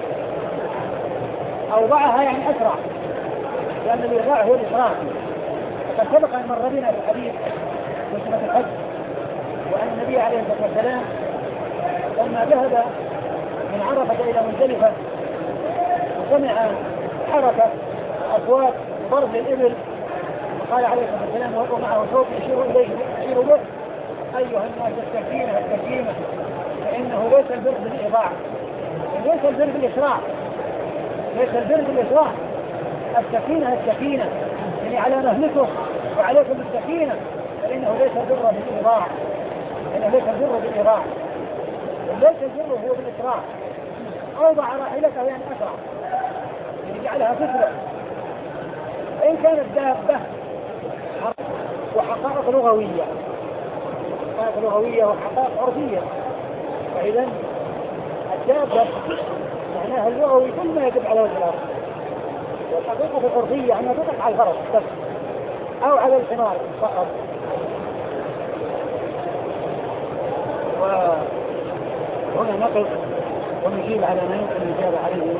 أوضعها يعني أسرع، لأن الإسراع هو الإسراع. وقد سبق أن مر بنا في الحديث في سورة الحج وأن النبي عليه الصلاة والسلام لما ذهب من عرفة إلى مزدلفة وسمع حركة أصوات ضرب الإبل، وقال عليه الصلاة والسلام وهو معه صوت يشير إليه يشير به: أيها الناس السكينة السكينة فإنه ليس البر بالإضاعة، ليس البر بالإسراع، ليس البر بالإسراع. السكينة السكينة يعني على مهلكه وعليكم بالسكينة، فإنه ليس البر بالإضاعة، فإنه ليس البر بالإضاعة، وليس البر هو بالإسراع. أوضع راحلته يعني أسرع، يعني جعلها تسرع. إن كانت دابة وحقائق لغوية، حقائق لغوية وحقائق عرفية، فإذا الدابة معناها اللغوي كل ما يدل على وجه الأرض، والحقيقة العرفية أنها تطلق على الفرس بس أو على الحمار فقط. وهنا نقف ونجيب على ما يمكن الإجابة عليه.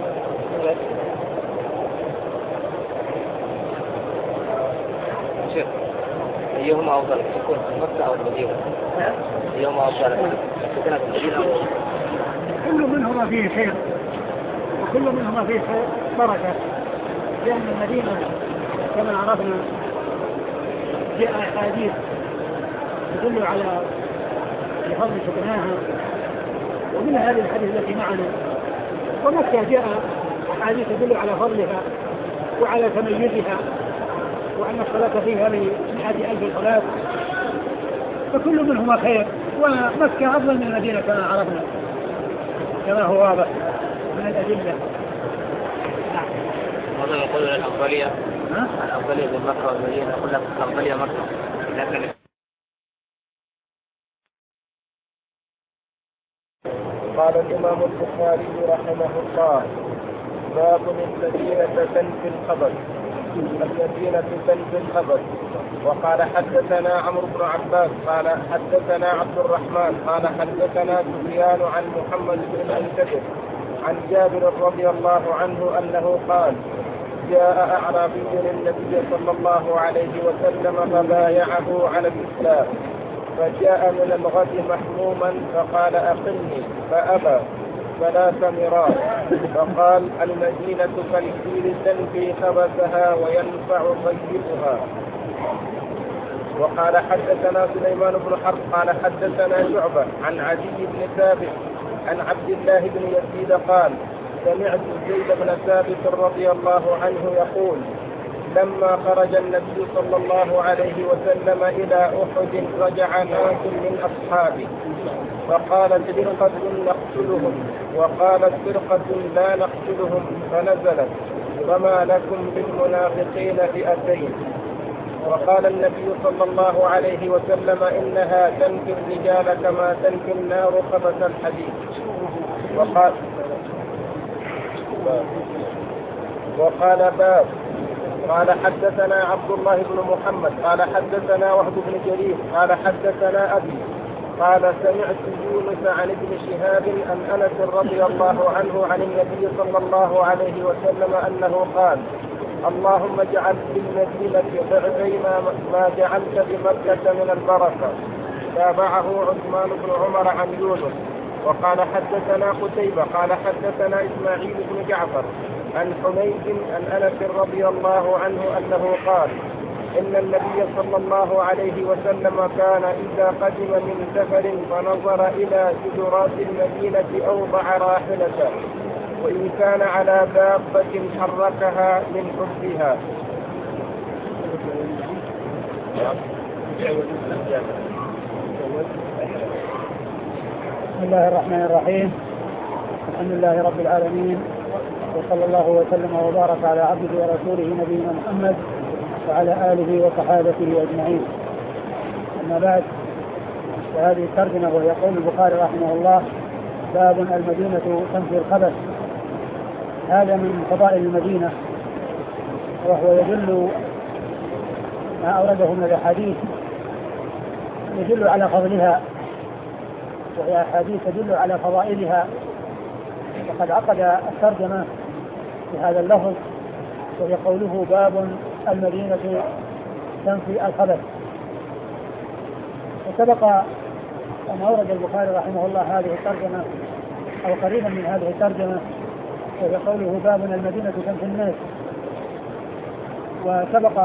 شيخ أيهما أفضل تكون في مكة أو المدينة؟ أيهما أفضل تكون في المدينة؟ كل منهما فيه خير وكل منهما فيه بركة، لأن المدينة كما عرفنا جاء أحاديث تدل على فضل سكناها، ومن هذه الحديث التي معنا. ومكة جاء أحاديث تدل على فضلها وعلى تميزها، وأن الصلاة فيها بمئة ألف صلاة، فكل منهما خير. ومكة أفضل من المدينة كما عرفنا كما هو واضح من الأدلة. ماذا يقول الأفضلية؟ الأفضلية بين مكة والمدينة، يقول لك الأفضلية مكة. قال الإمام البخاري رحمه الله: باب المدينة تنفي الخبر. المدينة تنفي الخبر. وقال حدثنا عمرو بن عباس قال حدثنا عبد الرحمن قال حدثنا سفيان عن محمد بن المنكدر عن جابر رضي الله عنه أنه قال: جاء أعرابي للنبي صلى الله عليه وسلم فبايعه على الإسلام، فجاء من الغد محموما فقال: أقلني، فأبى ثلاث مرات، فقال: المدينة كالفيل تنفي خبثها وينفع طيبها. وقال حدثنا سليمان بن حرب قال حدثنا شعبة عن عدي بن ثابت عن عبد الله بن يزيد قال: سمعت زيد بن ثابت رضي الله عنه يقول: لما خرج النبي صلى الله عليه وسلم إلى أحد رجع ناس من أصحابه، فقالت فرقة نقتلهم وقالت فرقة لا نقتلهم، فنزلت: فما لكم بالمنافقين فئتين. وقال النبي صلى الله عليه وسلم: إنها تنفي الرجال كما تنفي النار خبث الحديد. وقال وقال باب قال حدثنا عبد الله بن محمد قال حدثنا وهب بن جرير قال حدثنا أبي قال: سمعت يونس عن ابن شهاب عن أنس رضي الله عنه عن النبي صلى الله عليه وسلم أنه قال: اللهم اجعل في المدينة ضعفي ما جعلت بمكة من البركة. تابعه عثمان بن عمر عن يونس. وقال حدثنا قتيبة قال حدثنا إسماعيل بن جعفر عن حميد عن أنس رضي الله عنه أنه قال: إن النبي صلى الله عليه وسلم كان إذا قدم من سفر فنظر إلى جدرات المدينة أوضع راحلته، وإن كان على دابة حركها من حبها. بسم الله الرحمن الرحيم. الحمد لله رب العالمين، وصلى الله وسلم وبارك على عبده ورسوله نبينا محمد وعلى آله وصحابته أجمعين. أما بعد، فهذه الترجمة وهي قول البخاري رحمه الله: باب المدينة تنفي الخبث. هذا من فضائل المدينة، وهو يدل ما أورده من الأحاديث يدل على فضلها، وهي أحاديث تدل على فضائلها. وقد عقد الترجمة بهذا اللفظ، وهي قوله: باب المدينة تنفي الخبث. وسبق أن أورد البخاري رحمه الله هذه الترجمة أو قريبا من هذه الترجمة، وهي قوله: باب المدينة تنفي الناس. وسبق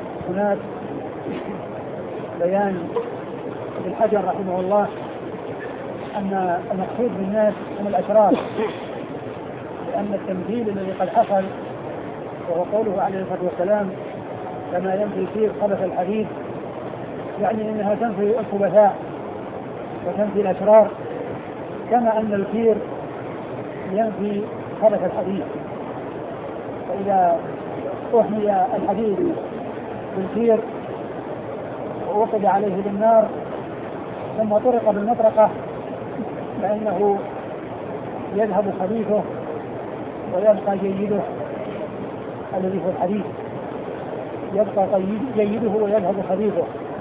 هناك بيان ابن حجر رحمه الله أن المقصود بالناس هم الأشرار، لأن التمثيل الذي قد حصل وهو قوله عليه الصلاة والسلام كما ينفي الكير خبث الحديد، يعني أنها تنفي الخبثاء وتنفي الأشرار، كما أن الكير ينفي خبث الحديد. فإذا أحمي الحديد بالكير ووقد عليه بالنار ثم طرق بالمطرقة فإنه يذهب خبيثه ويبقى جيده الذي في الحديث، يبقى جيده ويذهب خبيثه.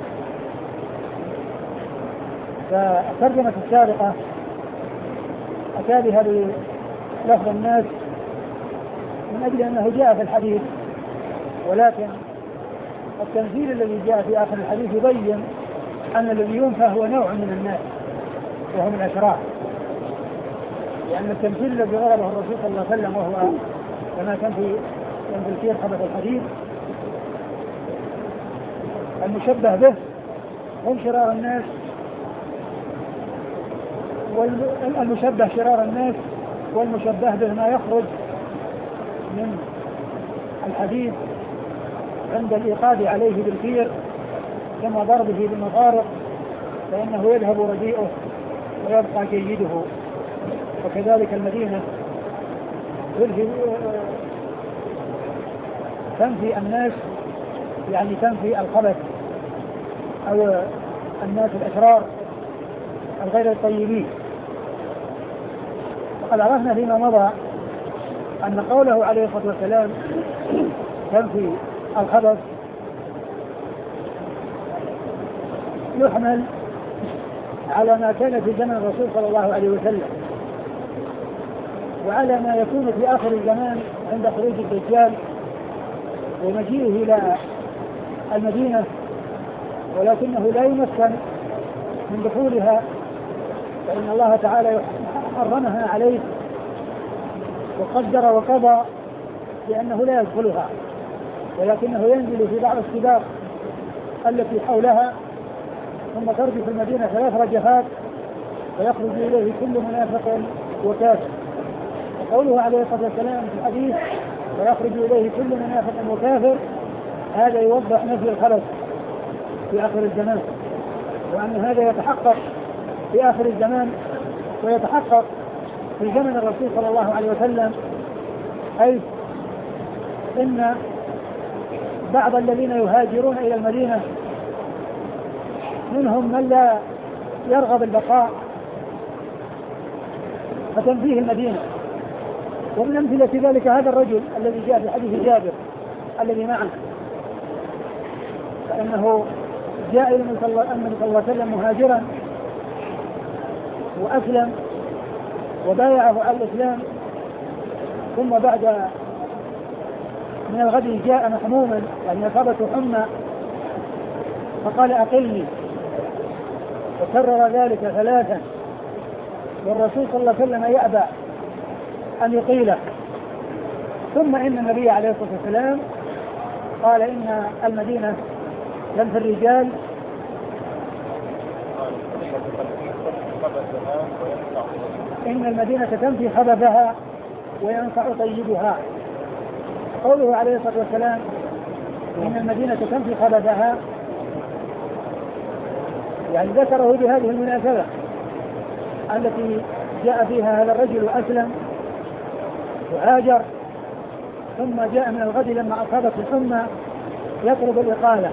فالترجمة السابقة أتى بها بلفظ الناس من أجل أنه جاء في الحديث، ولكن التمثيل الذي جاء في آخر الحديث يبين أن الذي ينفى هو نوع من الناس وهم الأشرار، لأن التمثيل الذي غربه الرسول صلى الله عليه وسلم وهو كما كان في الكير خبث الحديد المشبه به هم شرار الناس، والمشبه شرار الناس والمشبه به ما يخرج من الحديد عند الإيقاد عليه بالكير كما ضربه بالمطارق فإنه يذهب رديئه ويبقى جيده. وكذلك المدينة تنفي الناس، يعني تنفي الخبث أو الناس الأشرار الغير الطيبين. وقد عرفنا فيما مضى أن قوله عليه الصلاة والسلام تنفي الخبث يحمل على ما كان في زمن الرسول صلى الله عليه وسلم وعلى ما يكون في آخر الزمان عند خروج الدجال ومجيئه إلى المدينة، ولكنه لا يمكن من دخولها فإن الله تعالى حرمها عليه وقدر وقضى بأنه لا يدخلها، ولكنه ينزل في بعض السباق التي حولها ثم ترجف المدينة ثلاث رجفات ويخرج إليه كل منافق وكافر. وقوله عليه الصلاة والسلام في الحديث ويخرج إليه كل منافق وكافر هذا يوضح نفي الخبث في آخر الزمان، وأن هذا يتحقق في آخر الزمان ويتحقق في زمن الرسول صلى الله عليه وسلم، حيث إن بعض الذين يهاجرون إلى المدينة منهم من لا يرغب البقاء فتنفيه المدينة. ومن أمثلة ذلك هذا الرجل الذي جاء في حديث جابر الذي معنا، فإنه جاء إلى النبي صلى الله عليه وسلم مهاجرا وأسلم وبايعه على الإسلام، ثم بعد من الغد جاء محموما يعني أصابته حمى فقال أقلني، وكرر ذلك ثلاثا والرسول صلى الله عليه وسلم يأبى أن يقيله. ثم إن النبي عليه الصلاة والسلام قال إن المدينة تنفي الرجال إن المدينة تنفي خبثها وينفع طيبها. قوله عليه الصلاة والسلام إن المدينة تنفي خبثها يعني ذكره بهذه المناسبة التي جاء فيها هذا الرجل وأسلم وهاجر ثم جاء من الغد لما أصابته الحمى يطلب الإقالة،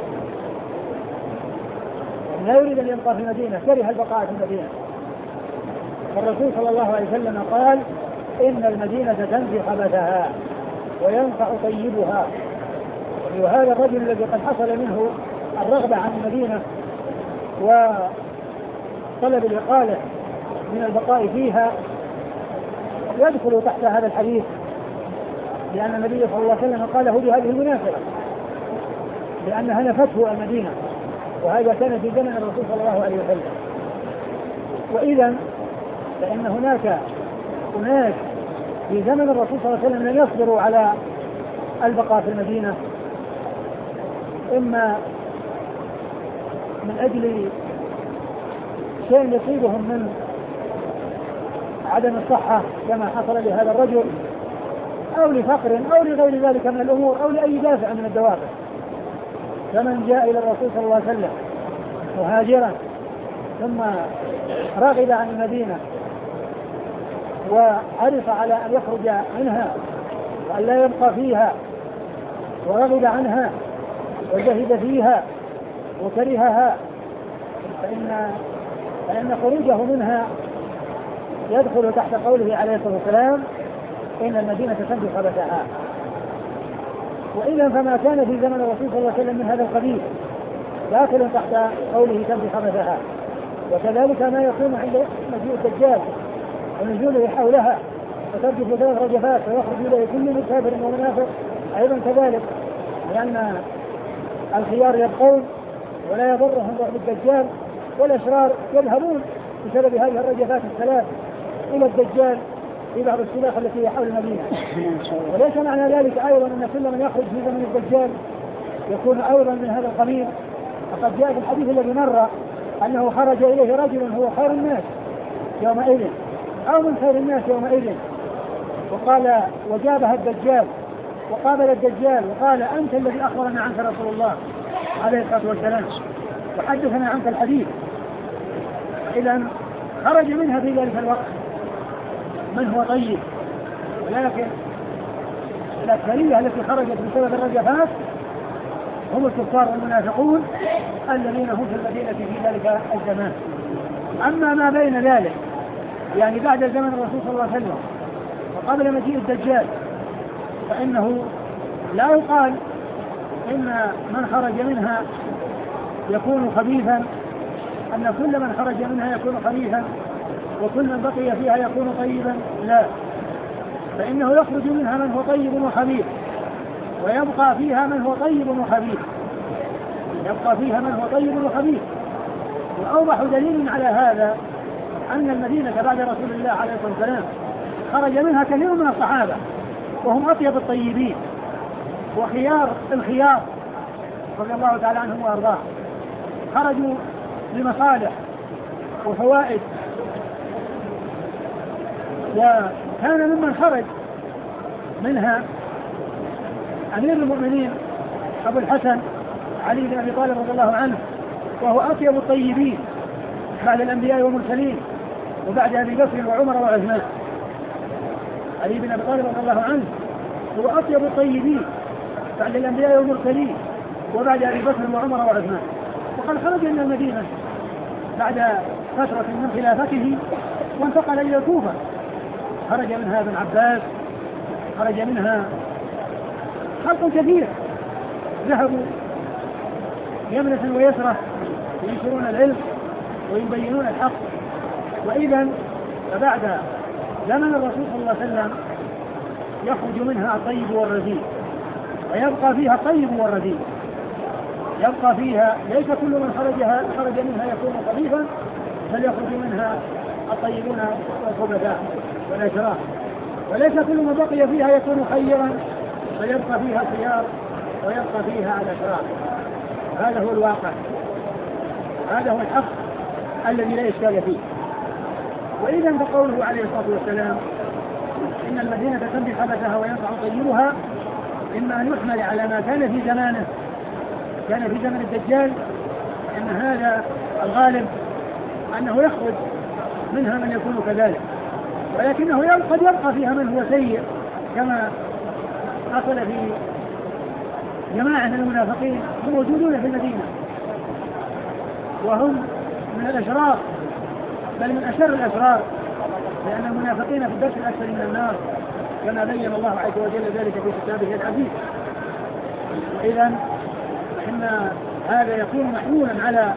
لا يريد أن يبقى في المدينة، كره البقاء في المدينة. فالرسول صلى الله عليه وسلم قال إن المدينة تنفي خبثها وينفع طيبها. وهذا الرجل الذي قد حصل منه الرغبة عن المدينة وطلب الإقالة من البقاء فيها يدخل تحت هذا الحديث، لأن النبي صلى الله عليه وسلم قاله بهذه المناسبة لأنها نفته المدينة، وهذا كان في زمن الرسول صلى الله عليه وسلم. وإذا فإن هناك أناس في زمن الرسول صلى الله عليه وسلم لم يصبروا على البقاء في المدينة، إما من أجل شيء يصيبهم من عدم الصحة كما حصل لهذا الرجل، أو لفقر أو لغير ذلك من الأمور، أو لأي دافع من الدوافع. فمن جاء إلى الرسول صلى الله عليه وسلم مهاجرا ثم رغب عن المدينة وحرص على أن يخرج منها وأن لا يبقى فيها، ورغب عنها وزهد فيها وكرهها، فإن, فإن خروجه منها يدخل تحت قوله عليه الصلاة والسلام إن المدينة تنفي خبثها. وإذا فما كان في زمن الرسول صلى الله عليه وسلم من هذا القبيل داخل تحت قوله تنفي خبثها. وكذلك ما يكون عند مجيء الدجال ونزوله حولها فترجف ثلاث رجفات ويخرج إليه كل من كافر ومنافق أيضا كذلك، لأن الخيار يبقون ولا يضرهم ضرب الدجال، والأشرار يذهبون بسبب هذه الرجفات الثلاث إلى الدجال في بعض السلاح التي هي حول المدينة. وليس معنى ذلك أيضا أن كل من يخرج في زمن الدجال يكون أيضا من هذا القبيل. فقد جاء في الحديث الذي مر أنه خرج إليه رجل هو خير الناس يومئذ أو من خير الناس يومئذ، وقال وجابها الدجال وقابل الدجال وقال أنت الذي أخبرنا عنك رسول الله عليه الصلاة والسلام وحدثنا عنك الحديث. إذن خرج منها في ذلك الوقت من هو طيب، ولكن الأكثرية التي خرجت بسبب الرجفات هم الكفار والمنافقون الذين هم في المدينة في ذلك الزمان. أما ما بين ذلك يعني بعد زمن الرسول صلى الله عليه وسلم وقبل مجيء الدجال فإنه لا يقال إن من خرج منها يكون خبيثا، أن كل من خرج منها يكون خبيثا وكل من بقي فيها يكون طيبا، لا، فإنه يخرج منها من هو طيب وخبيث ويبقى فيها من هو طيب وخبيث، يبقى فيها من هو طيب وخبيث. وأوضح دليل على هذا أن المدينة بعد رسول الله عليه الصلاة والسلام خرج منها كثير من الصحابة وهم أطيب الطيبين وخيار الخيار رضي الله تعالى عنهم وأرضاه، خرجوا لمصالح وفوائد. وكان ممن خرج منها أمير المؤمنين أبو الحسن علي بن أبي طالب رضي الله عنه، وهو أطيب الطيبين بعد الأنبياء والمرسلين وبعد أبي بكر وعمر وعثمان. علي بن أبي طالب رضي الله عنه هو أطيب الطيبين بعد الأنبياء والمرسلين وبعد أبي بكر وعمر وعثمان، وقد خرج من المدينة بعد فترة من خلافته وانتقل إلى الكوفة. خرج منها ابن عباس، خرج منها خلق كثير ذهبوا يمنة ويسرة ينشرون العلم ويبينون الحق. وإذا فبعد زمن الرسول صلى الله عليه وسلم يخرج منها الطيب والرديء ويبقى فيها الطيب والرديء، يبقى فيها ليس كل من خرجها خرج منها يكون خبيثا، بل يخرج منها الطيبون والخبثاء والأشرار، وليس كل من بقي فيها يكون خيرا، بل يبقى فيها الخيار ويبقى فيها الأشرار. هذا هو الواقع، هذا هو الحق الذي لا إشكال فيه. وإذا فقوله عليه الصلاة والسلام إن المدينة تنفي خبثها وينفع طيبها إما أن يحمل على ما كان في زمانه، كان في زمن الدجال إن هذا الغالب أنه يخرج منها من يكون كذلك، ولكنه قد يبقى فيها من هو سيء كما حصل في جماعة من المنافقين هم موجودون في المدينة وهم من الأشرار بل من أشر الأشرار، لأن المنافقين في الدرك الأكثر من النار كما بين الله عز وجل ذلك في كتابه العزيز. إذن إن هذا يكون محمولا على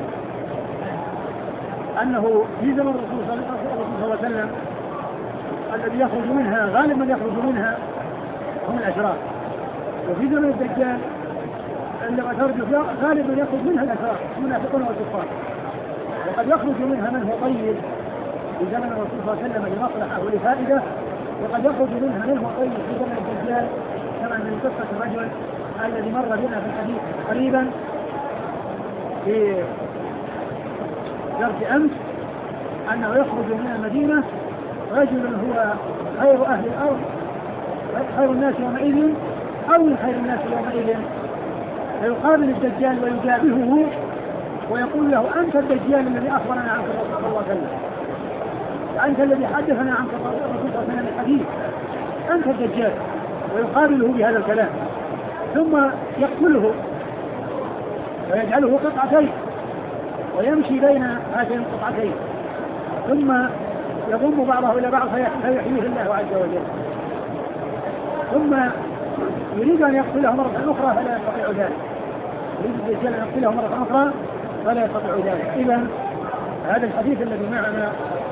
أنه في زمن الرسول صلى الله عليه وسلم الذي يخرج منها غالب من يخرج منها هم الأشرار، وفي زمن الدجال عندما ترجع غالب من يخرج منها الأشرار المنافقون والكفار، وقد يخرج منها من هو طيب في زمن الرسول صلى الله عليه وسلم لمصلحة ولفائدة، وقد يخرج منها من هو طيب في زمن الدجال كما من قصة الرجل الذي مر بنا في الحديث قريبا في درس أمس أنه يخرج من المدينة رجل هو خير أهل الأرض خير الناس يومئذ أو من خير الناس يومئذ، فيقابل الدجال ويجابهه ويقول له أنت الدجال الذي أخبرنا عنك الرسول صلى الله عليه وسلم، أنت الذي حدثنا عنك الرسول صلى الله عليه وسلم الحديث، أنت الدجال، ويقابله بهذا الكلام ثم يقتله ويجعله قطعتين ويمشي بين هاتين القطعتين ثم يضم بعضه إلى بعض فيحييه الله عز وجل، ثم يريد أن يقتله مرة أخرى فلا يستطيع ذلك، يريد الدجال أن يقتله مرة أخرى فلا يستطيع ذلك. إذن هذا الحديث الذي معنا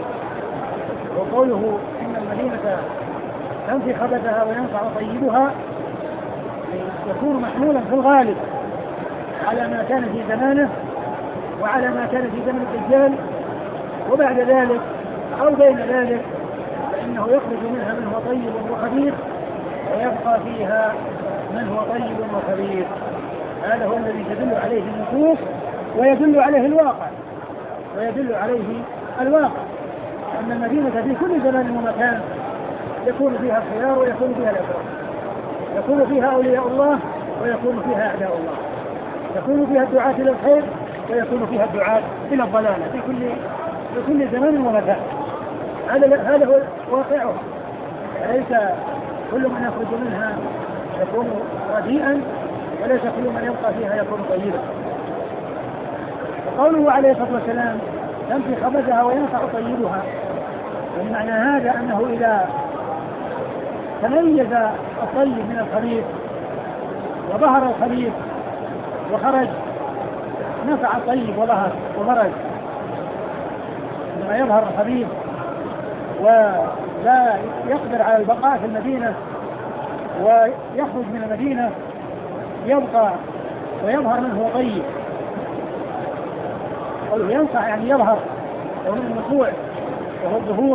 وقوله إن المدينة تنفي خبثها وينفع طيبها يكون محمولا في الغالب على ما كان في زمانه وعلى ما كان في زمن الدجال، وبعد ذلك أو بين ذلك فإنه يخرج منها من هو طيب وخبيث ويبقى فيها من هو طيب وخبيث. هذا هو الذي تدل عليه النصوص ويدل عليه الواقع ويدل عليه الواقع أن المدينة في كل زمان ومكان يكون فيها الخيار ويكون فيها الأشرار، يكون فيها أولياء الله ويكون فيها أعداء الله، يكون فيها الدعاة إلى الخير ويكون فيها الدعاة إلى الضلالة في كل في كل زمان ومكان. هذا هذا هو واقعه، ليس كل من يخرج منها يكون رديئا وليس كل من يبقى فيها يكون طيبا. وقوله عليه الصلاة والسلام تنفي خبثها وينفع طيبها، ومعنى هذا أنه إذا تميز الطيب من الخبيث وظهر الخبيث وخرج نفع الطيب وظهر وخرج، لما يظهر الخبيث ولا يقدر على البقاء في المدينة ويخرج من المدينة يبقى ويظهر منه طيب، قوله ينفع يعني يظهر ومن النفوع وهو الظهور،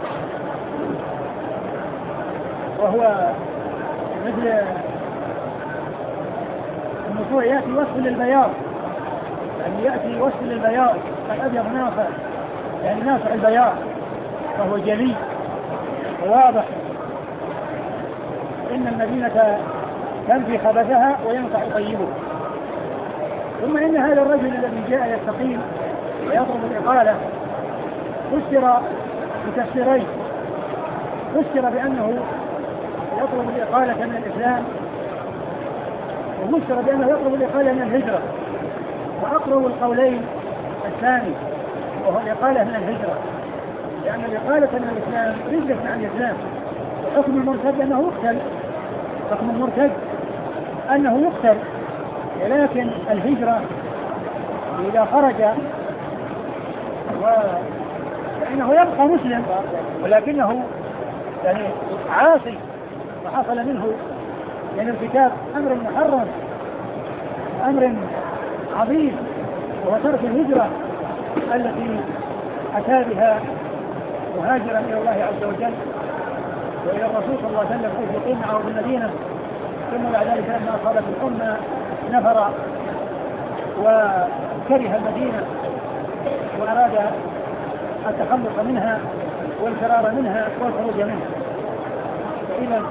وهو مثل النفوع يأتي وصف للبياض، يعني يأتي وصف للبياض الأبيض نافع يعني نافع البياض فهو جلي وواضح. إن المدينة تنفي خبثها وينفع طيبه. ثم إن هذا الرجل الذي جاء يستقيم ويطلب الإقالة فسر بتفسيرين، فسر بأنه يطلب الإقالة من الإسلام، وفسر بأنه يطلب الإقالة من الهجرة، وأقرب القولين الثاني وهو الإقالة من الهجرة، لأن الإقالة من الإسلام رجة عن الإسلام، وحكم المرتد أنه يقتل، حكم المرتد أنه يقتل، ولكن الهجرة إذا خرج فإنه يبقى مسلم ولكنه يعني عاصي وحصل منه يعني الكتاب أمر محرم أمر عظيم وهو ترك الهجرة التي أتى بها مهاجرا إلى الله عز وجل وإلى الرسول صلى الله عليه وسلم حيث يقيم معه في المدينة، ثم بعد ذلك لما أصابت الأمة نفر وكره المدينة وأراد التخلص منها والفرار منها والخروج منها. فإذا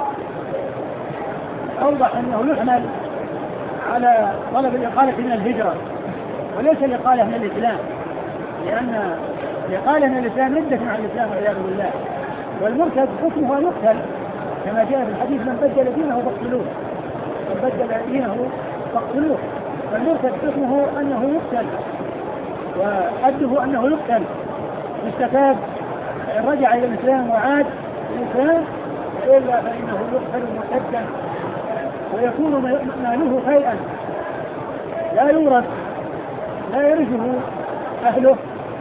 أوضح أنه يحمل على طلب الإقالة من الهجرة وليس الإقالة من الإسلام، لأن الإقالة من الإسلام ردة عن الإسلام والعياذ بالله، والمرتد حكمه يقتل كما جاء في الحديث من بدل دينه فاقتلوه، من بدل دينه فاقتلوه، والمرتد حكمه أنه يقتل وحده أنه يقتل يستتاب، إن رجع إلى الإسلام وعاد الإسلام إلا فإنه يقتل مرتدا ويكون ماله شيئا لا يورث لا يرثه أهله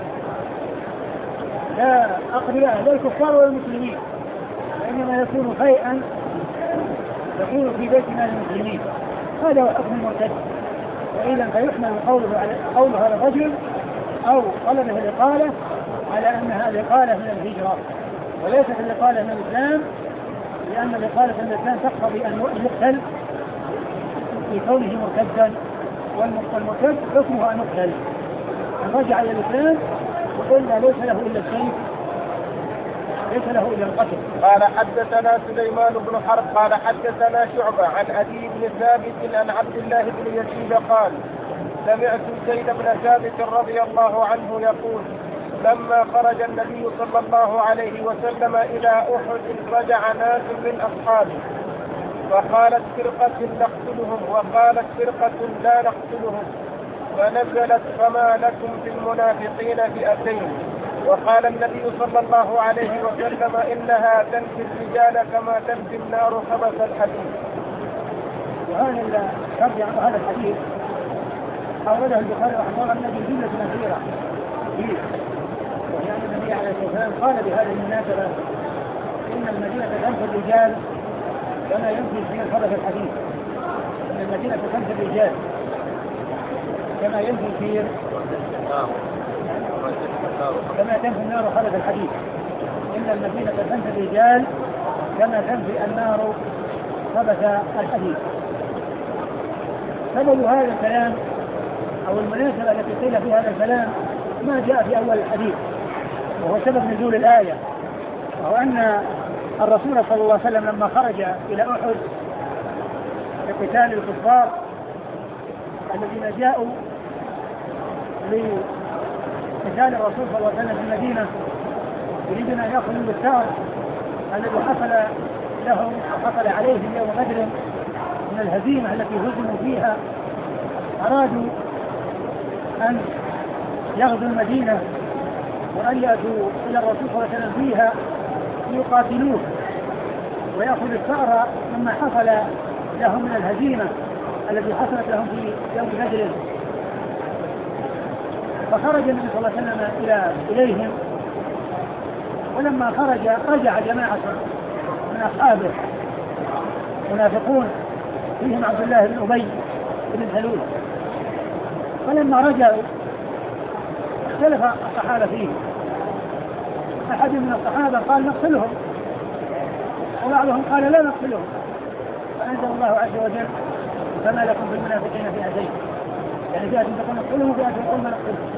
لا أقبلاء لا الكفار والمسلمين، وإنما يكون شيئا يكون في بيت مال المسلمين. هذا هو حكم المرتد. وإذا فيحمل قوله على قول هذا الرجل أو طلبه الإقالة على أنها الإقالة من الهجرة وليست الإقالة من الإسلام، لأن الإقالة من الإسلام تقتضي أن يقتل لكونه مرتدا، والمرتد حكمه أن يقتل إن رجع إلى الإسلام وإلا ليس له إلا السيف ليس له إلا القتل. قال حدثنا سليمان بن حرب قال حدثنا شعبة عن أبي بن ثابت عن عبد الله بن يزيد قال سمعت زيد بن ثابت رضي الله عنه يقول لما خرج النبي صلى الله عليه وسلم إلى أحد رجع ناس من أصحابه فقالت فرقة نقتلهم وقالت فرقة لا نقتلهم فنزلت فما لكم في المنافقين فئتين وقال النبي صلى الله عليه وسلم إنها تنفي الرجال كما تنفي النار خبث الحديد. وهذا هذا الحديث أورده البخاري رحمه الله من جملة كثيرة فيه، وهي أن النبي عليه الصلاة والسلام قال بهذه المناسبة إن المدينة تنفي الرجال كما ينفي الزين خبث الحديد. إن المدينة تنفي الرجال كما ينفي الكير كما تنفي النار خبث الحديد. إن المدينة تنفي الرجال كما تنفي النار خبث الحديد. سبب هذا الكلام أو المناسبة التي قيل في هذا الكلام ما جاء في أول الحديث، وهو سبب نزول الآية، وهو أن الرسول صلى الله عليه وسلم لما خرج إلى أحد لقتال الكفار الذين جاءوا لقتال الرسول صلى الله عليه وسلم في المدينة يريدون أن يأخذوا بالثار الذي حصل لهم وحصل عليهم يوم بدر من الهزيمة التي هزموا فيها، أرادوا أن يغزوا المدينة وأن يأتوا إلى الرسول صلى الله عليه وسلم فيها ليقاتلوه ويأخذ الثأر مما حصل لهم من الهزيمة التي حصلت لهم في يوم بدر. فخرج النبي صلى الله عليه وسلم إلى إليهم، ولما خرج رجع جماعة من أصحابه منافقون فيهم عبد الله بن أبي بن سلول، فلما رجعوا اختلف الصحابة فيه. أحد من الصحابة قال نقتلهم، وبعضهم قال لا نقتلهم، فأنزل الله عز وجل فما لكم في المنافقين فئتين، يعني فئة تقول نقتلهم وفئة تقول ما نقتلهم.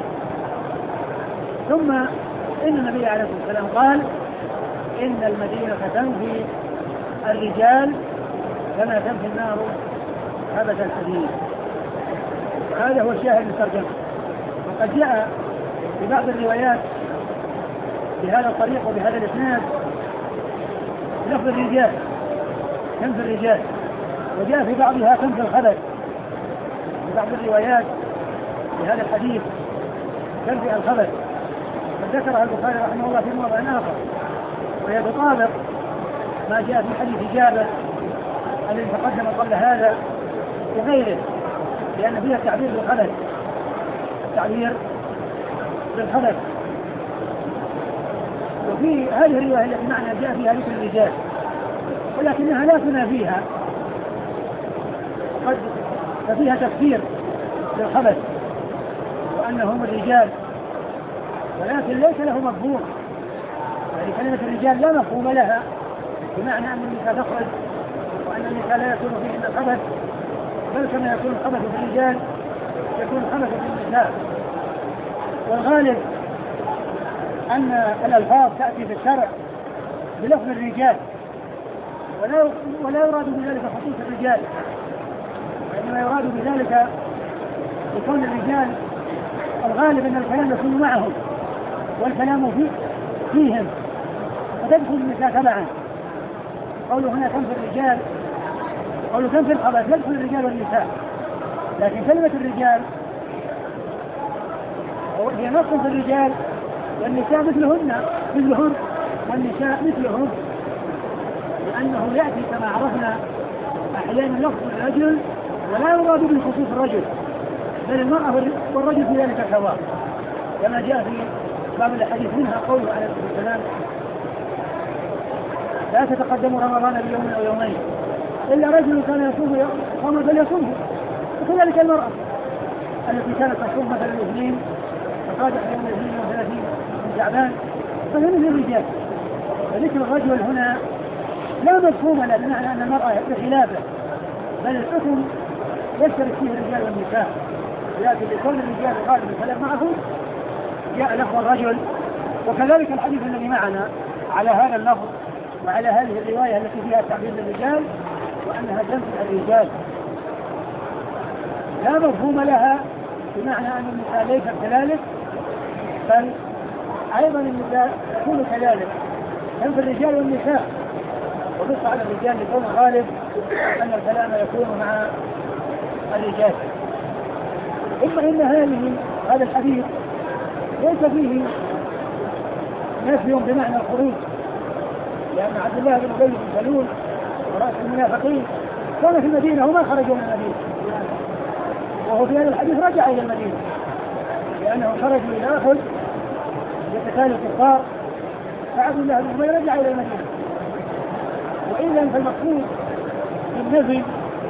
ثم إن النبي عليه الصلاة والسلام قال إن المدينة تنفي الرجال كما تنفي النار خبث الحديد. هذا هو الشاهد من الترجمة. وقد جاء في بعض الروايات بهذا الطريق وبهذا الاسناد لفظ الرجال تنفي الرجال، وجاء في بعضها تنفي الخبث. في بعض الروايات بهذا الحديث تنفي الخبث، وذكرها البخاري رحمه الله في موضع آخر، وهي تطابق ما جاء في حديث جابر الذي تقدم قبل هذا وغيره، لأن فيها التعبير بالخبث، التعبير بالخبث. وفي هذه الرواية التي معنى جاء فيها ذكر الرجال، ولكنها لا تنافيها، قد ففيها تفسير للخبث وأنهم الرجال، ولكن ليس له مفهوم. يعني كلمة الرجال لا مفهوم لها، بمعنى أن النساء تخرج وأن النساء لا يكون فيهن الخبث، بل كما يكون الخبث في الرجال يكون الخبث في النساء. والغالب أن الألفاظ تأتي في الشرع بلفظ الرجال، ولا ولا يراد بذلك خصوص الرجال، وإنما يراد بذلك يكون الرجال الغالب أن الكلام يكون معهم والكلام فيه فيهم، فتدخل النساء تبعا. قوله هنا تنفي الرجال، قوله تنفي الخبث يدخل الرجال والنساء، لكن كلمة الرجال هي نص في الرجال، والنساء مثلهن مثلهم والنساء مثلهم، لأنه يأتي كما عرفنا أحيانا لفظ الرجل ولا يراد به خصوص الرجل، بل المرأة والرجل في ذلك سواء، كما جاء في بعض الحديث منها قوله عليه الصلاة والسلام لا تتقدموا رمضان بيوم أو يومين إلا رجل كان يصوم صوما فليصومه، وكذلك المرأة التي كانت تصوم مثلا الاثنين وصادق يوم الاثنين وثلاثين من شعبان فهي من الرجال. فذكر الرجل هنا لا مفهوم له، بمعنى أن المرأة بخلافه، بل الحكم يشترك فيه الرجال والنساء، لكن لكل الرجال غالب الكلام معهم جاء لفظ الرجل. وكذلك الحديث الذي معنا على هذا اللفظ وعلى هذه الرواية التي فيها تعبير الرجال وأنها تنفع الرجال، لا مفهوم لها بمعنى أن النساء ليست كذلك، بل أيضا النساء تكون كذلك، تنفع الرجال والنساء، ونص على الرجال لكون غالب أن الكلام يكون مع الرجال. ثم إن هذه هذا الحديث ليس فيه نفي بمعنى الخروج، لأن عبد الله بن أبي بن سلول ورأس المنافقين كان في المدينة وما خرجوا من المدينة، وهو في هذا الحديث رجع إلى المدينة لأنه خرجوا إلى أحد لقتال الكفار، فعبد الله بن أبي رجع إلى المدينة. وإذا فالمقصود بالنفي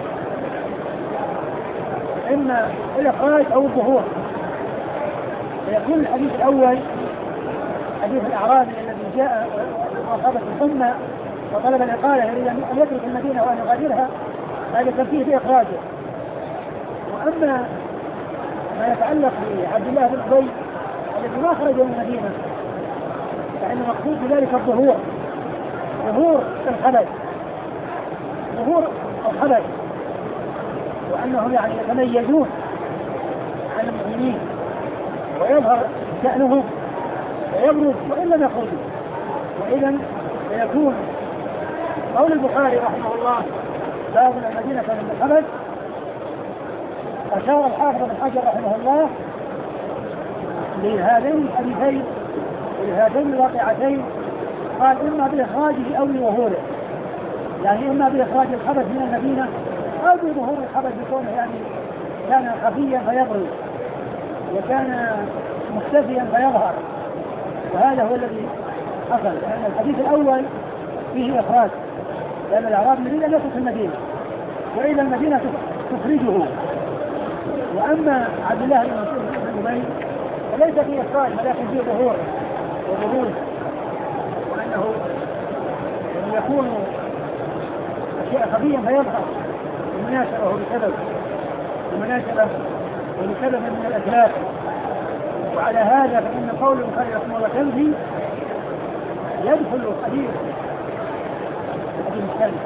إما الإخراج أو الظهور. فيكون الحديث الأول حديث الأعرابي الذي جاء وأصابت الحمى وطلب الإقالة يريد أن يترك المدينة وأن يغادرها، هذا كان فيه بإخراجه. وأما ما يتعلق بعبد الله بن أبي الذي ما خرج من المدينة فإن المقصود بذلك الظهور، ظهور الخبث، ظهور الخبث، وأنهم يعني يتميزون عن المؤمنين ويظهر شأنهم ويبرز وإن لم يخرجوا. وإذا سيكون قول البخاري رحمه الله باب المدينة من الخبث، أشار الحافظ بن حجر رحمه الله لهذين الحديثين ولهذين الواقعتين، قال إما بإخراجه أو بظهوره، يعني إما بإخراج الخبث من المدينة أو بظهور الخبث بكونه يعني كان خفيا فيبرز وكان مختفيا فيظهر. وهذا هو الذي حصل، لأن الحديث الأول فيه إخراج، لأن الأعراب يريد أن يترك المدينة وإلى المدينة تخرجه. وأما عبد الله بن أبي فليس فيه إخراج ولكن فيه ظهور وبروز، وأنه يكون أشياء خفيا فيظهر بمناسبة وبسبب بمناسبة ولسبب من الأسباب. وعلى هذا فإن قول البخاري رحمه الله تنفي يدخل حديث حديث الثالث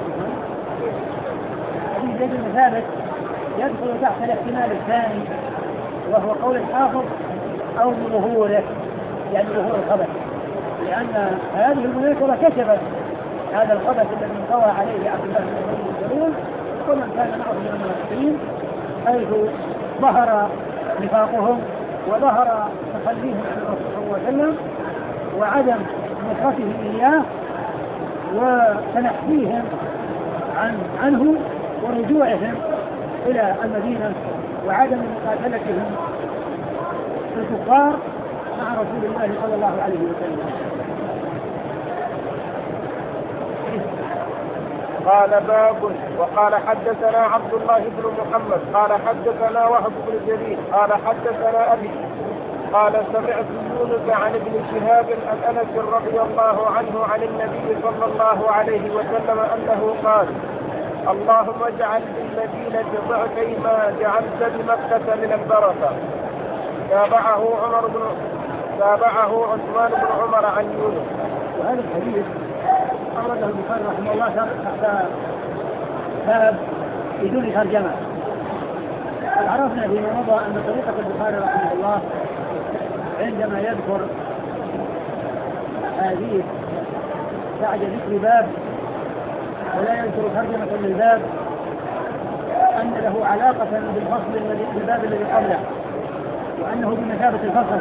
حديث زيد بن ثابت يدخل تحت الاحتمال الثاني، وهو قول الحافظ أو بظهوره، يعني ظهور الخبث، لأن هذه المناسبة كشفت هذا الخبث الذي انطوى عليه عبد الله بن أبي بن سلول ومن كان معه من المنافقين، حيث ظهر نفاقهم وظهر تخليهم عن الرسول صلى الله عليه وسلم وعدم نصرته إياه وتنحيهم عن عنه ورجوعهم إلى المدينة وعدم مقاتلتهم الكفار مع رسول الله صلى الله عليه وسلم. قال باب. وقال حدثنا عبد الله بن محمد قال حدثنا وهب بن جرير قال حدثنا أبي قال سمعت يونس عن ابن شهاب عن أنس رضي الله عنه عن النبي صلى الله عليه وسلم أنه قال: اللهم اجعل بالمدينة ضعفي ما جعلت بمكة من البركة. تابعه عمر بن تابعه عثمان بن عمر عن يونس. وهذا الحديث أورده البخاري رحمه الله تحت باب بدون ترجمة. عرفنا فيما مضى أن طريقة البخاري رحمه الله عندما يذكر هذه بعد ذكر باب ولا يذكر ترجمة للباب أن له علاقة بالفصل الذي بالباب الذي قبله، وأنه بمثابة الفصل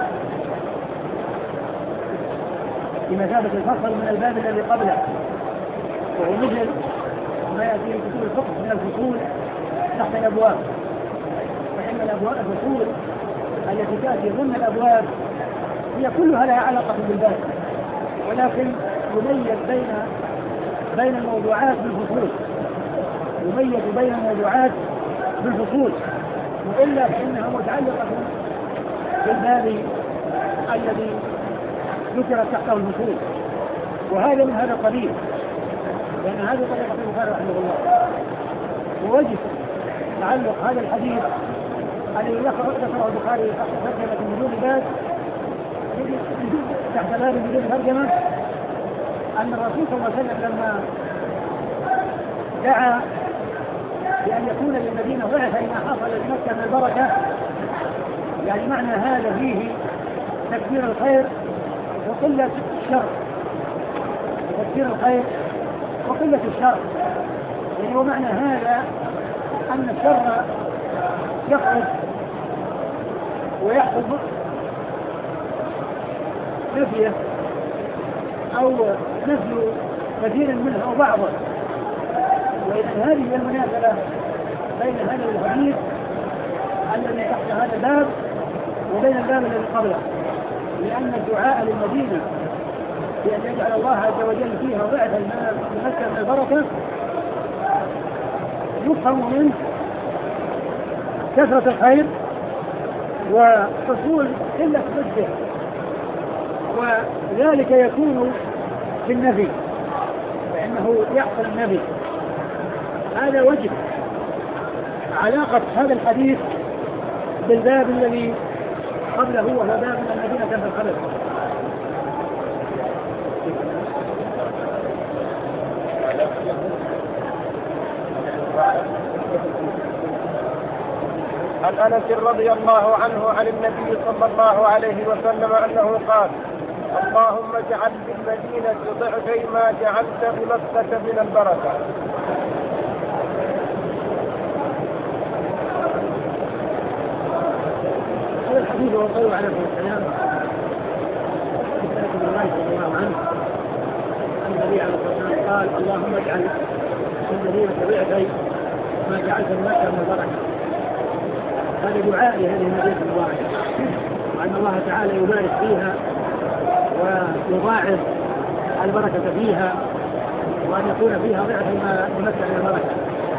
بمثابة الفصل من الباب الذي قبله، وهو مثل ما يأتي في كتب الفقه من الفصول تحت الأبواب. فإن الأبواب الفصول التي تأتي ضمن الأبواب هي كلها لها علاقة بالباب، ولكن يميز بين بين الموضوعات بالفصول، يميز بين الموضوعات بالفصول، وإلا فإنها متعلقة بالباب الذي ذكرت تحته الفصول، وهذا من هذا القبيل، لأن هذه طريقة البخاري رحمه الله. ووجه تعلق هذا الحديث الذي ذكره البخاري تحت ترجمة بدون باب تحت باب بدون ترجمة أن الرسول صلى الله عليه وسلم لما دعا بأن يكون للمدينة ضعف ما حصل لمكة من البركة، يعني معنى هذا فيه تكبير الخير وقلة الشر، تكبير الخير وقلة الشر، يعني ومعنى هذا أن الشر يخرج ويحصل نفيه أو نفي كثير منه أو بعضه. وإذا هذه هي المناسبة بين هذا الحديث الذي تحت هذا الباب وبين الباب الذي قبله، لأن الدعاء للمدينة بأن يجعل الله عز وجل فيها ضعفا لمكة من البركة يفهم منه كثرة الخير وحصول قلة ضده، وذلك يكون في النبي فإنه يحصل النبي. هذا وجه علاقة هذا الحديث بالباب الذي قبله وهو باب المدينة في الخلف. عن أنس رضي الله عنه عن النبي صلى الله عليه وسلم أنه قال: اللهم اجعل بالمدينة ضعفي ما جعلت بمكة من البركة. هذا الحديث هو قول عليه السلام رسول الله صلى الله عنه النبي عليه الصلاة والسلام قال: اللهم اجعل بالمدينة ضعفي ما جعلت بمكة من البركة. هذا دعاء لهذه المدينة المباركة، وأن الله تعالى يبارك فيها ويضاعف البركة فيها، وأن يكون فيها ضعف ما يمكن من البركة.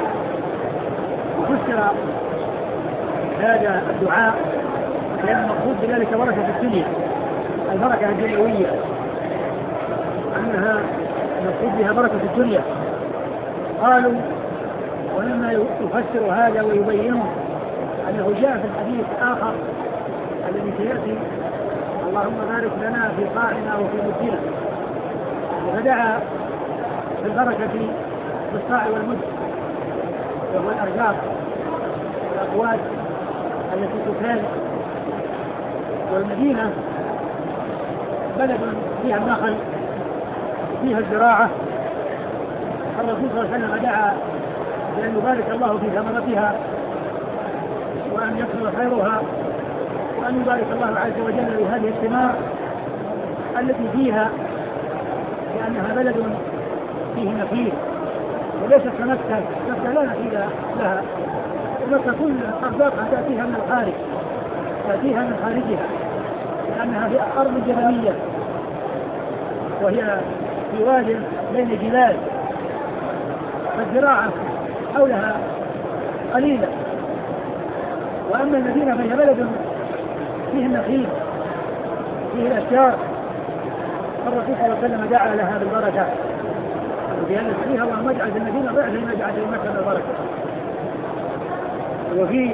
وفسر هذا الدعاء لأن المقصود بذلك بركة في الدنيا، البركة الدنيوية، أنها المقصود بها بركة في الدنيا. قالوا ولما يفسر هذا ويبينه أنه جاء في الحديث آخر الذي سيأتي: اللهم بارك لنا في قاعنا وفي مدنا. فدعا بالبركة في الصاع والمد، وهو الأرزاق والأقوات التي تكال. والمدينة بلد فيها النخل فيها الزراعة، الرسول صلى الله عليه وسلم دعا بأن يبارك الله في ثمرتها وأن يكثر خيرها، وأن يبارك الله عز وجل لهذه الثمار التي فيها، لأنها بلد فيه نخيل وليست كمكة. مكة لا نخيل لها، ومكة كل أرزاقها تأتيها من الخارج، تأتيها من خارجها، لأنها في أرض جبلية وهي في واد بين جبال، فالزراعة حولها قليلة. وأما المدينة فهي بلد فيه النخيل فيه الأشجار، فالرسول صلى الله عليه وسلم دعا لها بالبركة وبأن فيها اللهم اجعل في المدينة ضعف ما جعل في مكة من البركة. وفي